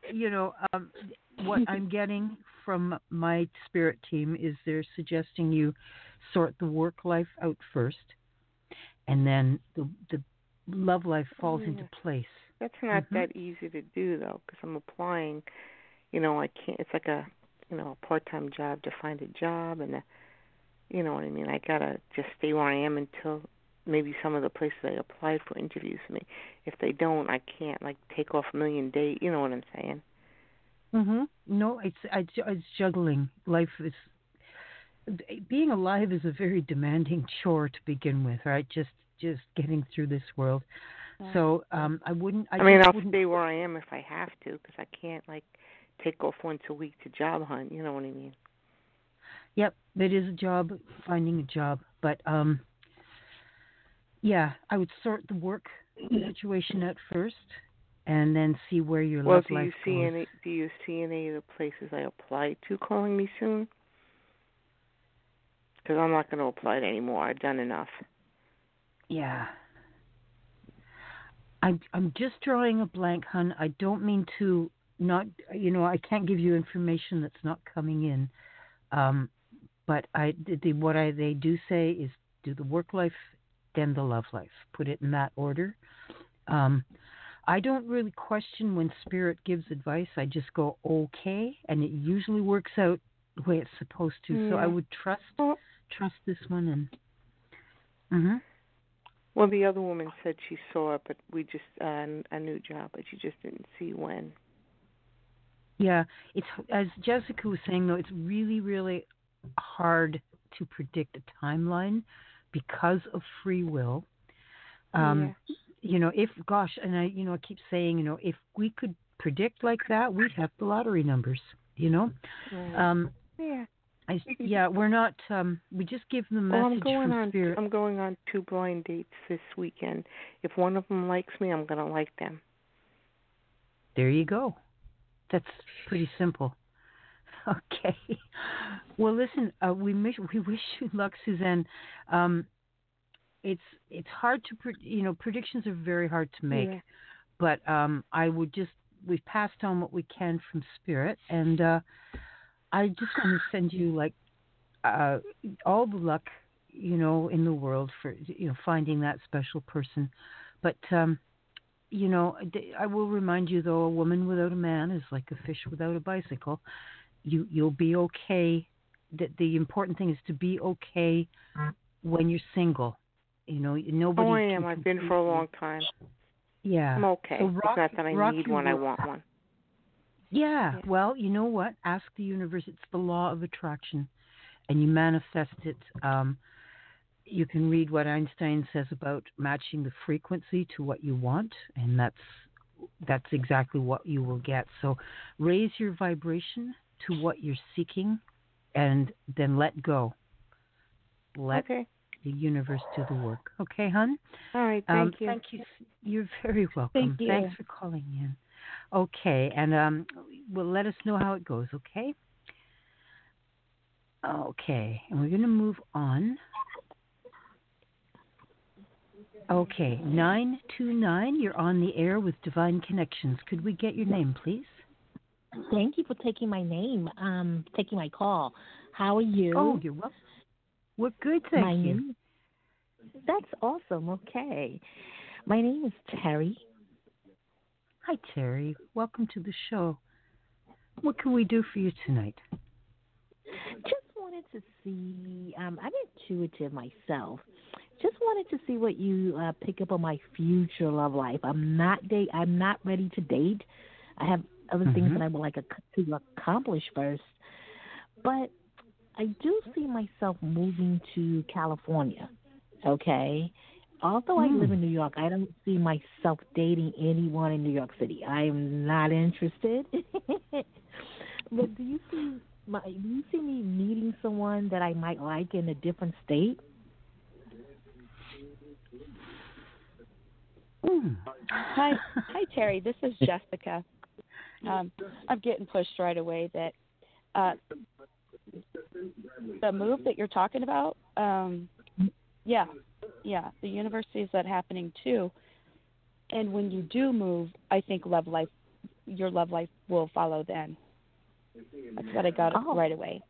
what I'm getting from my spirit team is they're suggesting you sort the work life out first, and then the love life falls into place. That's not that easy to do though, because I'm applying. I can't. It's like a part-time job to find a job, and you know what I mean. I gotta just stay where I am until maybe some of the places I applied for interviews me. If they don't, I can't take off a million days. You know what I'm saying? No, it's juggling. Life is being alive is a very demanding chore to begin with, right? Just getting through this world. So I wouldn't. I'll stay where I am if I have to, because I can't take off once a week to job hunt. You know what I mean? Yep, it is a job, finding a job. But yeah, I would sort the work the situation out first, and then see where your Well, love life goes. Do you see any of the places I applied to calling me soon? Because I'm not going to apply it anymore. I've done enough. Yeah. I'm just drawing a blank, hun. I don't mean to not, I can't give you information that's not coming in. But they do say is do the work life, then the love life. Put it in that order. I don't really question when spirit gives advice. I just go okay, and it usually works out the way it's supposed to. Yeah. So I would trust this one. And mhm. Well, the other woman said she saw it, but we just a new job, but she just didn't see when. Yeah, it's as Jessica was saying though. It's really, really hard to predict a timeline because of free will. Yeah. If and I keep saying, if we could predict like that, we'd have the lottery numbers. Yeah. We're not. We just give the message from spirit. I'm going on 2 blind dates this weekend. If one of them likes me, I'm going to like them. There you go. That's pretty simple. Okay. Well, listen. We wish you luck, Suzanne. It's hard to predictions are very hard to make. Yeah. But we've passed on what we can from spirit, and I just want to send you all the luck, in the world for finding that special person. But I will remind you though, a woman without a man is like a fish without a bicycle. You'll be okay. The important thing is to be okay when you're single. Nobody. Oh, I am. I've been for a long time. Yeah. I'm okay. So it's not that I need one. I want one. Yeah. Well, you know what? Ask the universe. It's the law of attraction, and you manifest it. You can read what Einstein says about matching the frequency to what you want, and that's exactly what you will get. So raise your vibration to what you're seeking, and then let go. Let the universe do the work. Okay, hon? All right, thank you. Thank you. You're very welcome. Thank you. Thanks for calling in. Okay, and well, let us know how it goes, okay? Okay, and we're going to move on. Okay, 929, you're on the air with Divine Connections. Could we get your name, please? Thank you for taking my my call. How are you? Oh, you're welcome. We're good, thank you. That's awesome. Okay. My name is Terry. Hi, Terry. Welcome to the show. What can we do for you tonight? Just wanted to see, I'm intuitive myself. Just wanted to see what you pick up on my future love life. I'm not ready to date. I have other things that I would like to accomplish first. But I do see myself moving to California, okay? Although I live in New York, I don't see myself dating anyone in New York City. I am not interested. But do you see me meeting someone that I might like in a different state? Hi, Terry. This is Jessica. I'm getting pushed right away that the move that you're talking about, the universe sees that happening too. And when you do move, I think your love life will follow then. That's what I got right away.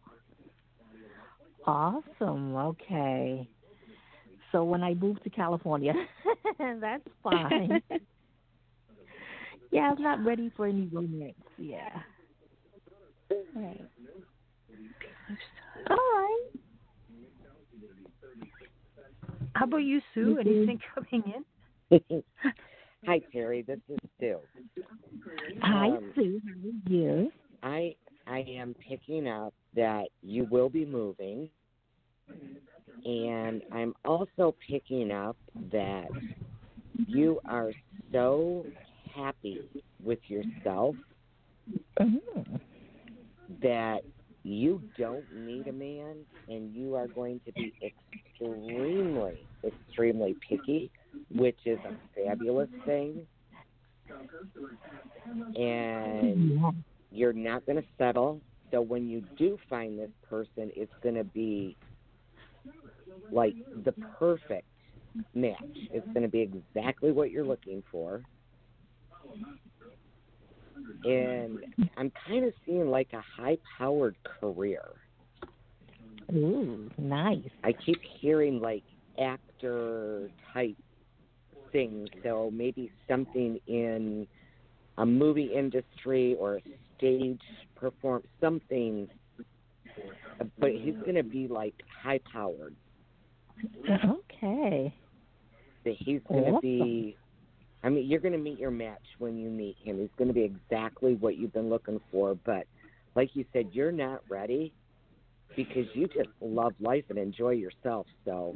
Awesome. Okay. So when I move to California, that's fine. Yeah, I'm not ready for any romance. Yeah. Right. All right. How about you, Sue? Anything coming in? Hi, Terry. This is Sue. Hi, Sue. How are you? I am picking up that you will be moving, and I'm also picking up that you are so happy with yourself that you don't need a man, and you are going to be extremely, extremely picky which is a fabulous thing. And you're not going to settle. So when you do find this person, it's going to be like the perfect match. It's going to be exactly what you're looking for. And I'm kind of seeing like a high-powered career. Ooh, nice. I keep hearing like actor type things, so maybe something in a movie industry or a stage perform something, but he's going to be like high-powered. Okay. That he's going to be, I mean, you're going to meet your match when you meet him. He's going to be exactly what you've been looking for, but like you said, you're not ready because you just love life and enjoy yourself, so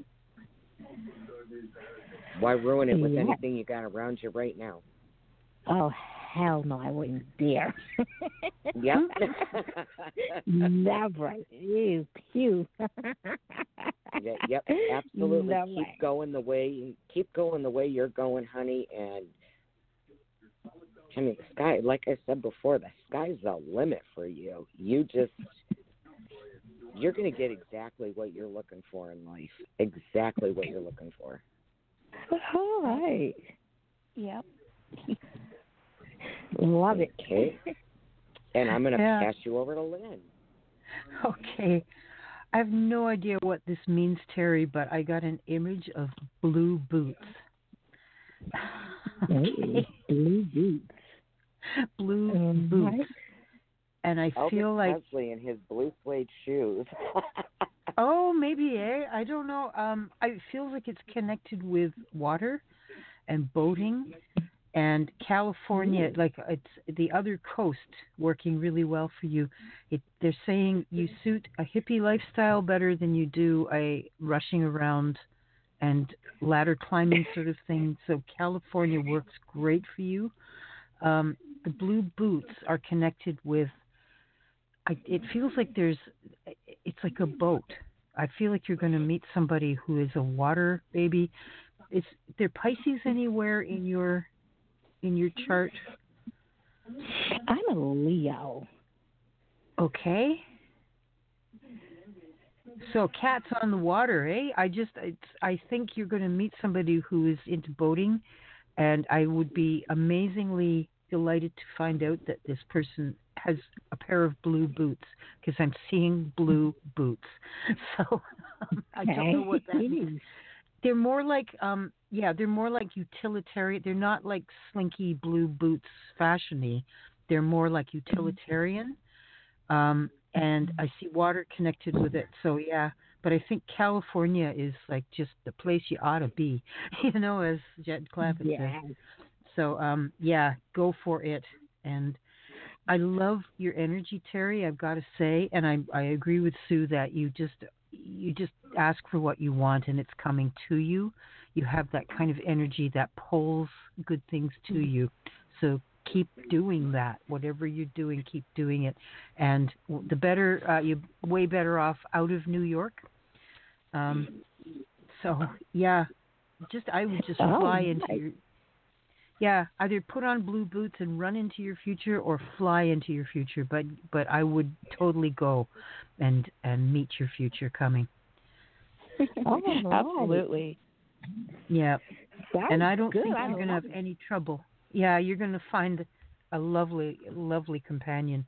why ruin it with anything you got around you right now? Oh, hell no, I wouldn't dare. Yep. Never. Ew, pew. Yep, absolutely. Never. Keep going the way you're going, honey, and I mean, the sky, like I said before, the sky's the limit for you. You're going to get exactly what you're looking for in life. Exactly what you're looking for. All right. Yep. Love it. Okay. And I'm going to pass you over to Lynn. Okay. I have no idea what this means, Terry, but I got an image of blue boots. Okay. Blue boots. Blue boots. Right. And I Elvis feel like Presley in his blue suede shoes. oh, maybe, I don't know. I feel like it's connected with water and boating and California, like it's the other coast working really well for you. They're saying you suit a hippie lifestyle better than you do a rushing around and ladder climbing sort of thing. So California works great for you. The blue boots are connected with, it feels like it's like a boat. I feel like you're going to meet somebody who is a water baby. Is there Pisces anywhere in your chart? I'm a Leo. Okay. So cats on the water, eh? I think you're going to meet somebody who is into boating, and I would be amazingly delighted to find out that this person has a pair of blue boots because I'm seeing blue boots. So I don't know what that means. They're more like they're more like utilitarian. They're not like slinky blue boots fashion-y. They're more like utilitarian. And I see water connected with it. So yeah, but I think California is like just the place you ought to be, as Jed Clampett says. So go for it. And I love your energy, Terry, I've got to say, and I agree with Sue that you just ask for what you want and it's coming to you. You have that kind of energy that pulls good things to you. So keep doing that. Whatever you're doing, keep doing it. And the better, you're way better off out of New York. So yeah, I would just fly into your, either put on blue boots and run into your future or fly into your future. But I would totally go and meet your future coming. Absolutely. Yeah. And I don't think you're going to have any trouble. Yeah, you're going to find a lovely, lovely companion.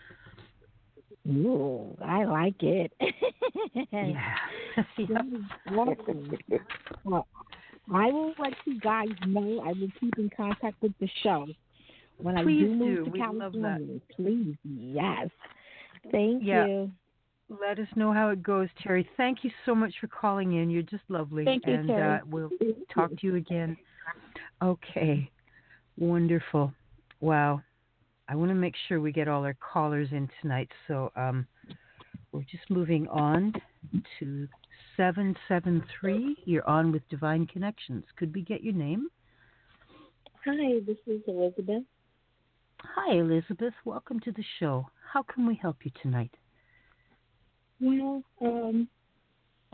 Ooh, I like it. Yeah. Wonderful. Well, I will let you guys know. I will keep in contact with the show when Please I do move to we California. love that. Please, yes. Thank you. Let us know how it goes, Terry. Thank you so much for calling in. You're just lovely. Thank you, and Terry. We'll talk to you again. Okay. Wonderful. Wow. I want to make sure we get all our callers in tonight. So we're just moving on to 773. You're on with Divine Connections. Could we get your name? Hi, this is Elizabeth. Hi, Elizabeth. Welcome to the show. How can we help you tonight? Well,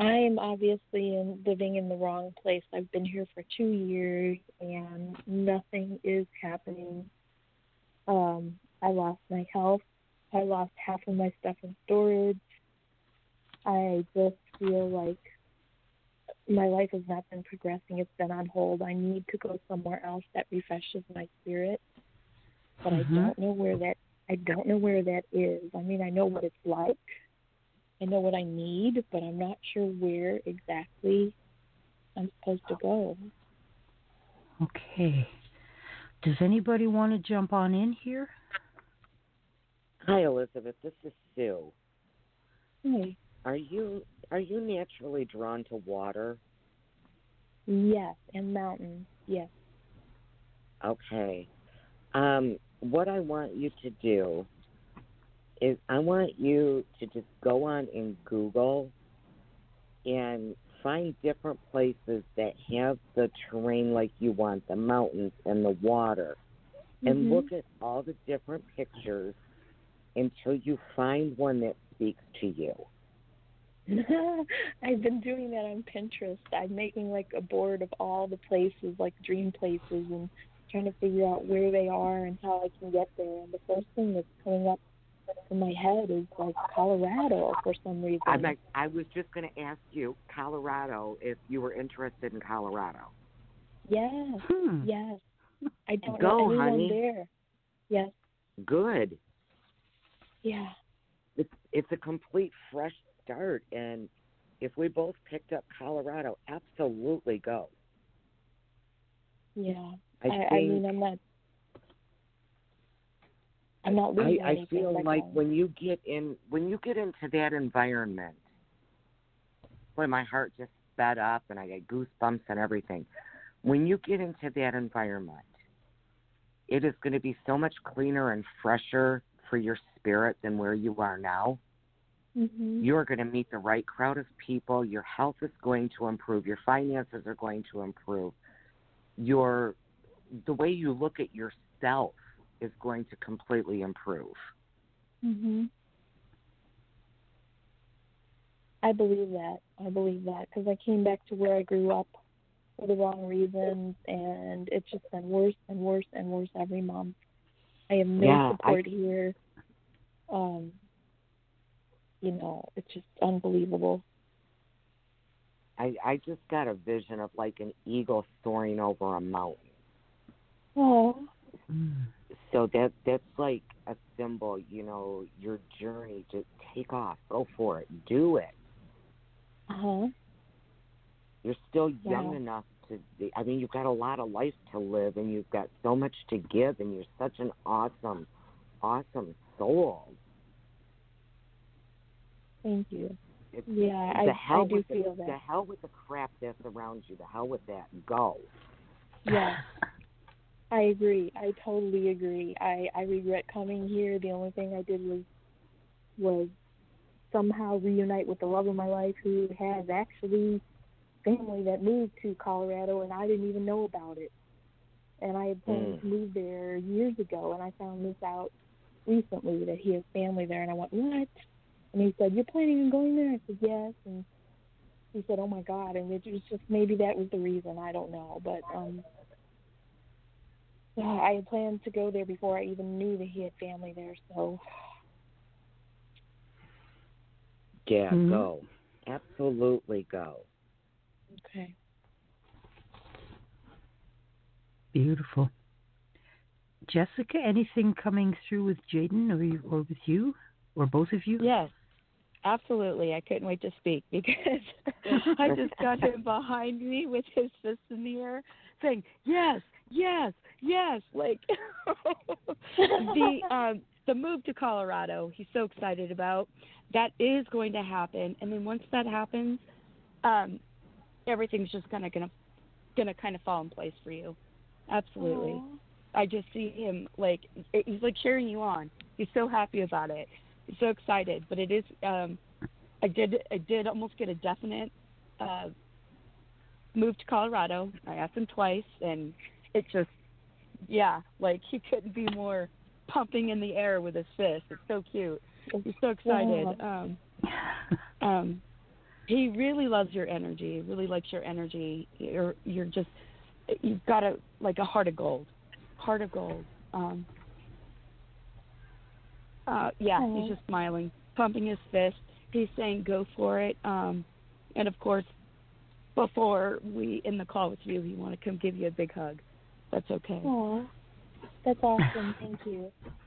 I'm obviously living in the wrong place. I've been here for 2 years and nothing is happening. I lost my health. I lost half of my stuff in storage. I just feel like my life has not been progressing. It's been on hold. I need to go somewhere else that refreshes my spirit, but I don't know where that. I don't know where that is. I mean, I know what it's like. I know what I need, but I'm not sure where exactly I'm supposed to go. Okay. Does anybody want to jump on in here? Hi, Elizabeth. This is Sue. Hey. Are you naturally drawn to water? Yes, and mountains. Yes. Okay. What I want you to do is I want you to just go on in Google and find different places that have the terrain like you want, the mountains and the water, and look at all the different pictures until you find one that speaks to you. I've been doing that on Pinterest. I'm making like a board of all the places, like dream places, and trying to figure out where they are and how I can get there. And the first thing that's coming up in my head is like Colorado for some reason. I was just going to ask you, Colorado, if you were interested in Colorado. Yes, yes. I don't know anyone honey. there. Yes. Good. Yeah. It's a complete fresh start, and if we both picked up Colorado, absolutely go. Yeah. I mean, I'm not losing anything. I feel like when you get into that environment, boy, my heart just sped up and I got goosebumps and everything. When you get into that environment, it is going to be so much cleaner and fresher for your spirit than where you are now. You're going to meet the right crowd of people. Your health is going to improve. Your finances are going to improve. The way you look at yourself is going to completely improve. I believe that because I came back to where I grew up for the wrong reasons, and it's just been worse and worse and worse every month. I have no support here. It's just unbelievable. I just got a vision of like an eagle soaring over a mountain. Oh. So that's like a symbol, your journey. Just take off, go for it, do it. You're still young enough to. You've got a lot of life to live, and you've got so much to give, and you're such an awesome, awesome soul. Thank you. I do feel that. The hell with the crap that's around you. The hell with that. Go. Yeah. I agree. I totally agree. I regret coming here. The only thing I did was somehow reunite with the love of my life, who has actually family that moved to Colorado, and I didn't even know about it. And I had planned to move there years ago, and I found this out recently that he has family there, and I went, what? And he said, you're planning on going there? I said, yes. And he said, oh my God. And it was just, maybe that was the reason. I don't know. But I had planned to go there before I even knew that he had family there. So yeah, go. Absolutely go. Okay. Beautiful. Jessica, anything coming through with Jaden or with you or both of you? Yes, absolutely. I couldn't wait to speak because I just got him behind me with his fists in the air saying, yes, yes, yes. Like the move to Colorado, he's so excited about. That is going to happen. And then once that happens, everything's just gonna kind of fall in place for you. Absolutely. Aww. I just see him he's like cheering you on. He's so happy about it. He's so excited. But it is I did almost get a definite move to Colorado. I asked him twice, and it just he couldn't be more pumping in the air with his fist. It's so cute. He's so excited. He really loves your energy. Really likes your energy. You're just, you've got a heart of gold. Heart of gold. He's just smiling, pumping his fist. He's saying, "Go for it." And of course, before we end the call with you, he want to come give you a big hug. That's okay. Aw, that's awesome. Thank you.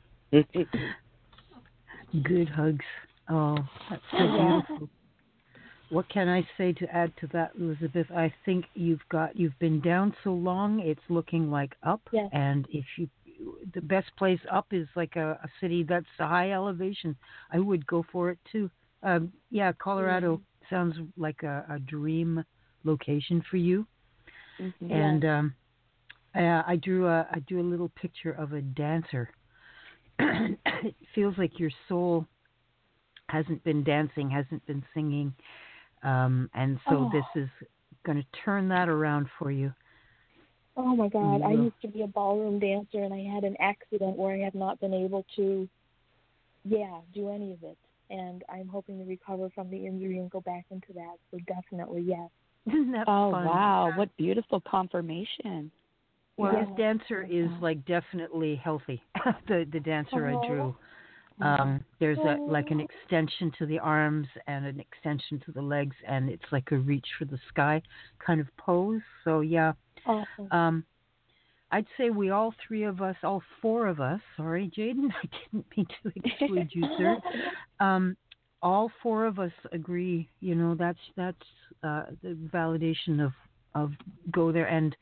Good hugs. Oh, that's so beautiful. What can I say to add to that, Elizabeth? I think you've been down so long, it's looking like up. Yes. And the best place up is like a city that's a high elevation. I would go for it too. Colorado sounds like a dream location for you. Mm-hmm. And I drew a little picture of a dancer. It feels like your soul hasn't been dancing, hasn't been singing. And so this is going to turn that around for you. Oh my God! I used to be a ballroom dancer, and I had an accident where I have not been able to, do any of it. And I'm hoping to recover from the injury and go back into that. So definitely, yes. That's fun. Wow! What beautiful confirmation. Well, this dancer is like definitely healthy. the dancer I drew. There's like an extension to the arms and an extension to the legs, and it's like a reach for the sky kind of pose. So yeah. Awesome. I'd say all four of us, sorry, Jaden, I didn't mean to exclude you, sir. All four of us agree, that's the validation of go there and,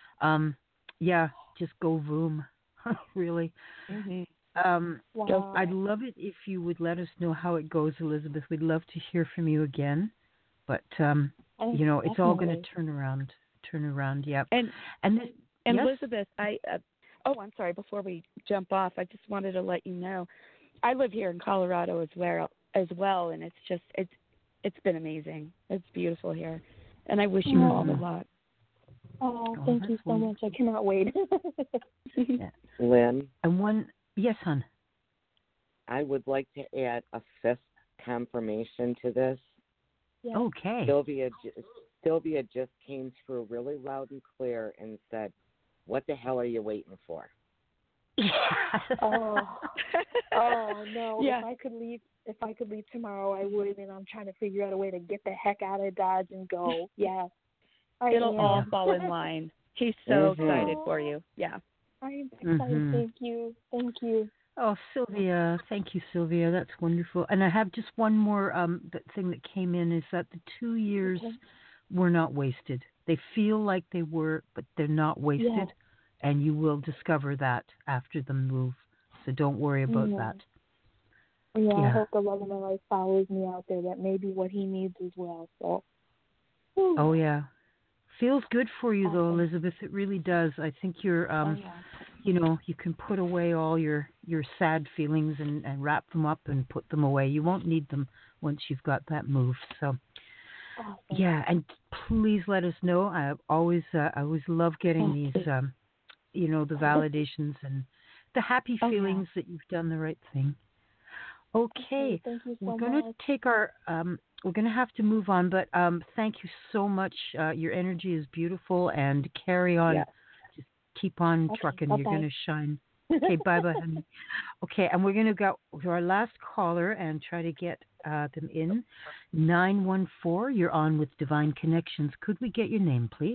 just go boom, really. Mm-hmm. Wow. I'd love it if you would let us know how it goes, Elizabeth. We'd love to hear from you again, but, it's all going to turn around, yeah. And yes? Elizabeth, I'm sorry, before we jump off, I just wanted to let you know, I live here in Colorado as well, and it's just, it's been amazing. It's beautiful here, and I wish you all the luck. Oh, thank you so much. I cannot wait. Lynn? Yes, hon. I would like to add a fifth confirmation to this. Yes. Okay. Sylvia just came through really loud and clear and said, "What the hell are you waiting for?" Oh no! Yeah. If I could leave tomorrow, I would. And I'm trying to figure out a way to get the heck out of Dodge and go. Yeah. It'll all fall in line. He's so excited for you. Yeah. I'm excited. Thank you. Oh, Sylvia. Thank you, Sylvia. That's wonderful. And I have just one more thing that came in is that the 2 years were not wasted. They feel like they were, but they're not wasted. Yeah. And you will discover that after the move. So don't worry about that. Yeah, I hope the love of my life follows me out there. That may be what he needs as well. So. Oh, yeah. Feels good for you, though, Elizabeth. It really does. I think you're, you can put away all your sad feelings and wrap them up and put them away. You won't need them once you've got that move. So, and please let us know. I always love getting these, the validations and the happy feelings that you've done the right thing. Okay, thank you so we're going to take our, we're going to have to move on, but thank you so much. Your energy is beautiful, and carry on. Yeah. Just keep on trucking. Bye-bye. You're going to shine. Okay, bye-bye, honey. Okay, and we're going to go to our last caller and try to get them in. 914, you're on with Divine Connections. Could we get your name, please?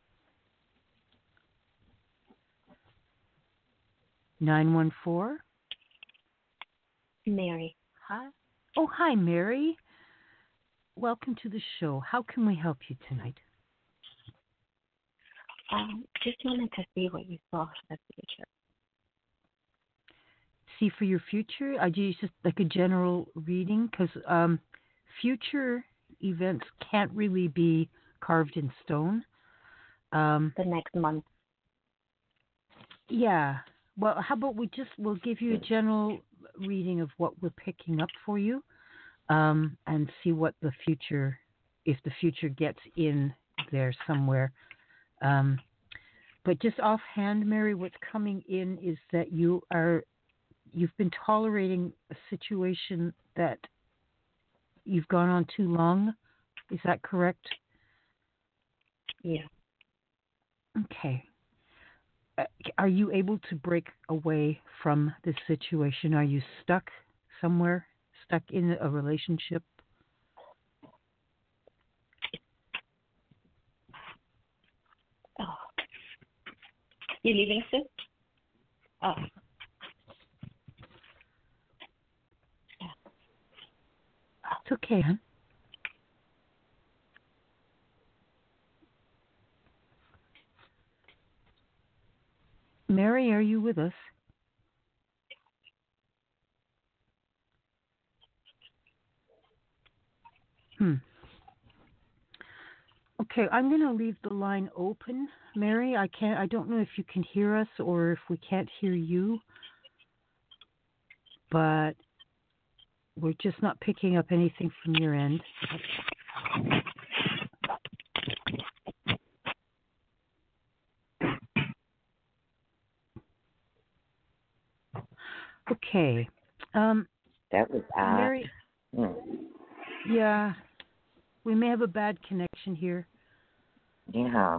914. Mary. Hi. Oh, hi, Mary. Welcome to the show. How can we help you tonight? Just wanted to see what you saw for the future. See for your future? I do just like a general reading because future events can't really be carved in stone. The next month. Yeah. Well, how about we'll give you a general reading of what we're picking up for you, and see what the future, if the future gets in there somewhere. But just offhand, Mary, what's coming in is that you've been tolerating a situation that you've gone on too long Is that correct? Yeah. Okay. Are you able to break away from this situation? Are you stuck somewhere? Stuck in a relationship? Oh. You leaving, Sue? Oh. Yeah. It's okay, hon. Mary, are you with us? Okay, I'm going to leave the line open, Mary. I don't know if you can hear us or if we can't hear you, but we're just not picking up anything from your end. Okay. That was odd. Mary. Yeah, we may have a bad connection here. Yeah.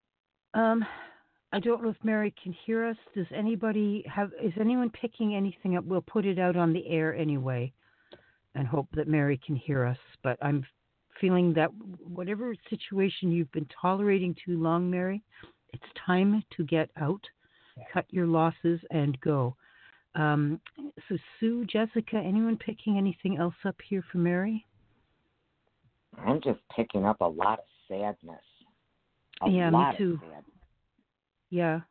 I don't know if Mary can hear us. Is anyone picking anything up? We'll put it out on the air anyway and hope that Mary can hear us. But I'm feeling that whatever situation you've been tolerating too long, Mary, it's time to get out, cut your losses, and go. So Sue, Jessica, anyone picking anything else up here for Mary? I'm just picking up a lot of sadness. Yeah, me too. Yeah.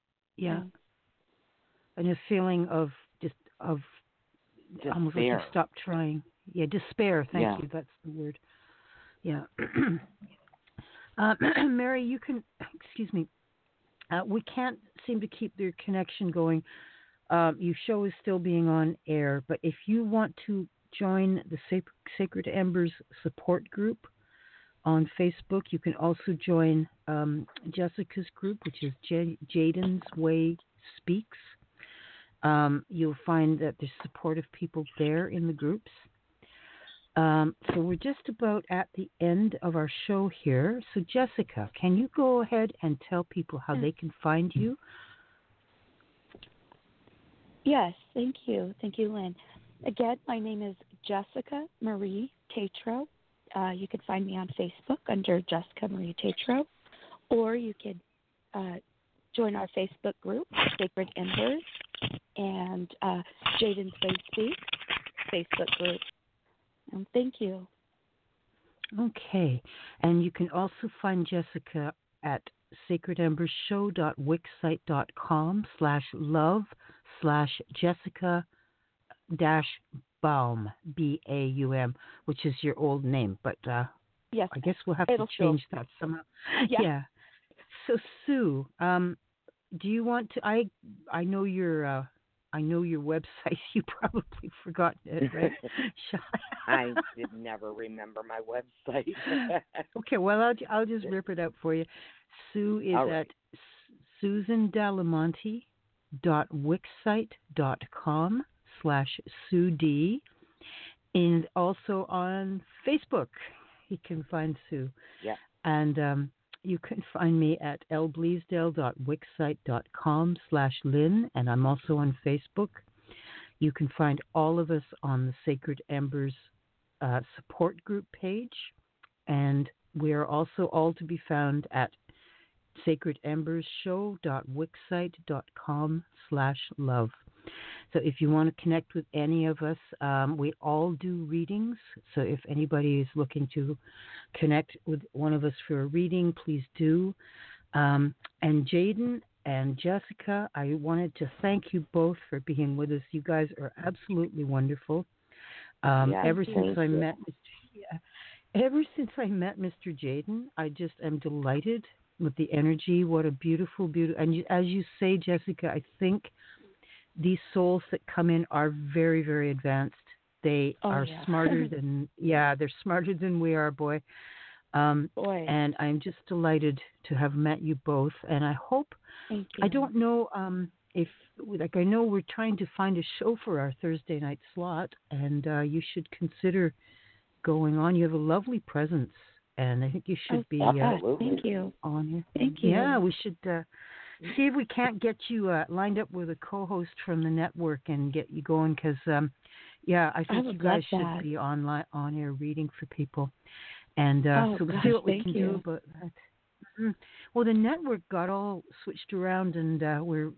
And a feeling of despair. Almost like you stop trying. Yeah, despair. Thank you. That's the word. Yeah. Mary, you can. Excuse me. We can't seem to keep your connection going. Your show is still being on air, but if you want to join the Sacred Embers support group on Facebook, you can also join Jessica's group, which is Jaden's Way Speaks. You'll find that there's supportive people there in the groups. So we're just about at the end of our show here. So Jessica, can you go ahead and tell people how they can find you? Yes, thank you. Thank you, Lynn. Again, my name is Jessica Marie Tatro. You can find me on Facebook under Jessica Marie Tatro, or you can join our Facebook group, Sacred Embers, and Jaden's Way Speaks Facebook group. Thank you. Okay. And you can also find Jessica at sacredenbershow.wixsite.com/love/Jessica-Baum, B-A-U-M, which is your old name, but yes, I guess we'll have to change that somehow. Yeah. So Sue, do you want to? I know your website. You probably forgot it, right? I did never remember my website. Okay, well I'll just rip it up for you. Sue is at susandalamonte.wixsite.com/Sue D, and also on Facebook you can find Sue. Yeah. And you can find me at lbleasdale.wixsite.com/Lynn, and I'm also on Facebook. You can find all of us on the Sacred Embers support group page, and we are also all to be found at sacredembersshow.wixsite.com/love. So if you want to connect with any of us, we all do readings. So if anybody is looking to connect with one of us for a reading, please do. And Jaden and Jessica, I wanted to thank you both for being with us. You guys are absolutely wonderful. Ever since I met Mr. Jaden, I just am delighted with the energy. What a beautiful, beautiful. And as you say, Jessica, I think these souls that come in are very, very advanced. They are smarter than, they're smarter than we are, boy. And I'm just delighted to have met you both. And I hope, thank you. I don't know if, I know we're trying to find a show for our Thursday night slot, and you should consider going on. You have a lovely presence, and I think you should be thank you. On here. Thank you. Yeah, we should see if we can't get you lined up with a co-host from the network and get you going, because I think you guys should be on air reading for people, and so we'll see what we can do about that. Mm-hmm. Well, the network got all switched around, and we're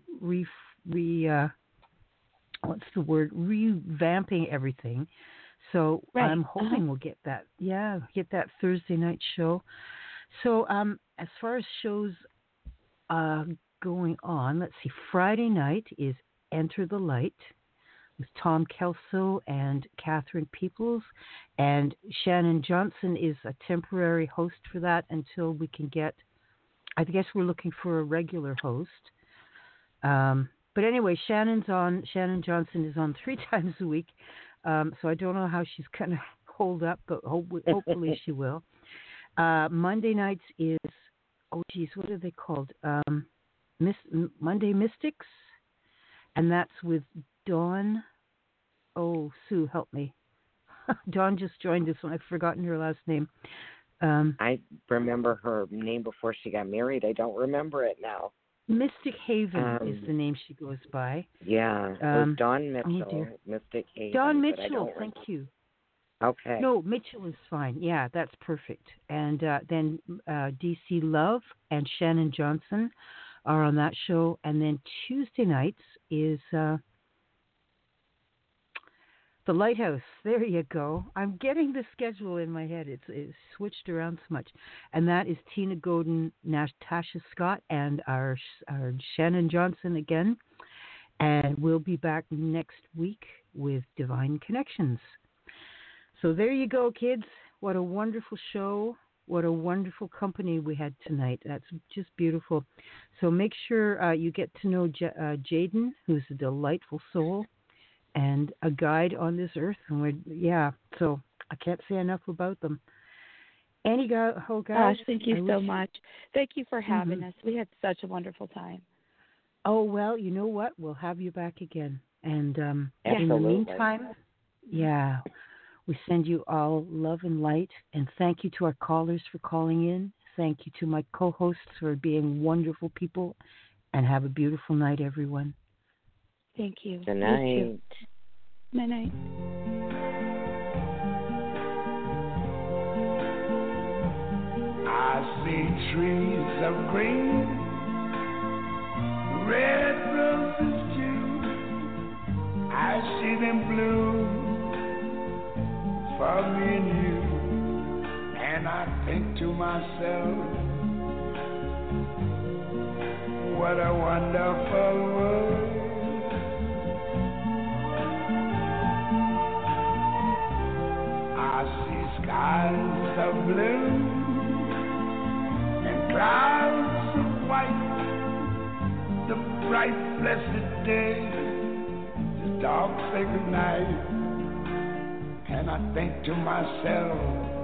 revamping everything. So I'm hoping we'll get that. Yeah, get that Thursday night show. So as far as shows going on, let's see. Friday night is Enter the Light with Tom Kelso and Catherine Peoples, and Shannon Johnson is a temporary host for that until we can get. I guess we're looking for a regular host. But anyway, Shannon Johnson is on 3 times a week, so I don't know how she's going to hold up, but hopefully she will. Monday nights is, what are they called? Monday Mystics, and that's with Dawn. Oh, Sue, help me. Dawn just joined us, and I've forgotten her last name. I remember her name before she got married. I don't remember it now. Mystic Haven is the name she goes by. Yeah, it was Dawn Mitchell. Mystic Haven. Dawn Mitchell, thank you. Okay. No, Mitchell is fine. Yeah, that's perfect. And then DC Love and Shannon Johnson are on that show. And then Tuesday nights is The Lighthouse. There you go. I'm getting the schedule in my head. It's switched around so much. And that is Tina Godin, Natasha Scott, and our Shannon Johnson again. And we'll be back next week with Divine Connections. So there you go, kids. What a wonderful show. What a wonderful company we had tonight. That's just beautiful. So make sure you get to know Jaden, who's a delightful soul and a guide on this earth. And so I can't say enough about them. Guys. Gosh, thank you so much. Thank you for having us. We had such a wonderful time. Oh, well, you know what? We'll have you back again. And in the meantime, we send you all love and light. And thank you to our callers for calling in. Thank you to my co-hosts for being wonderful people. And have a beautiful night, everyone. Thank you. Good night. Good night. I see trees of green, red roses too. I see them bloom for me and you. And I think to myself, what a wonderful world. I see skies of blue and clouds of white, the bright blessed day, the dark sacred night. And I think to myself,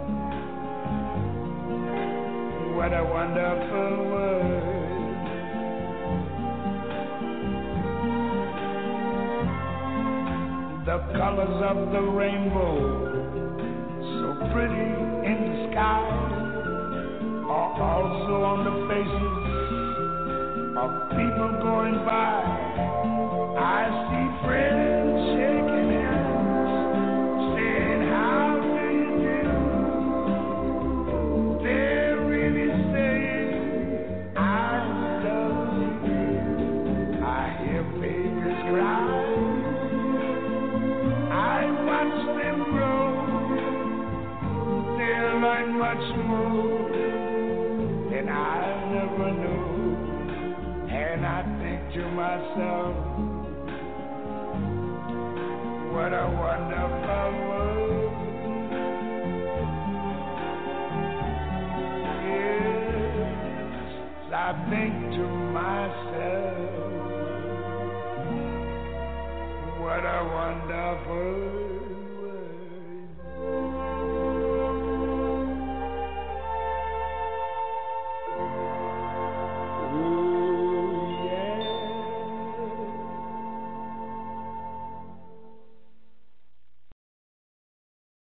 what a wonderful world. The colors of the rainbow, so pretty in the sky, are also on the faces of people going by. I see friends shaking hands, saying, how do you do? They're really saying, I love you. I hear babies cry. Learn much more than I never knew. And I think to myself, what a wonderful world. Yes, I think to myself, what a wonderful world.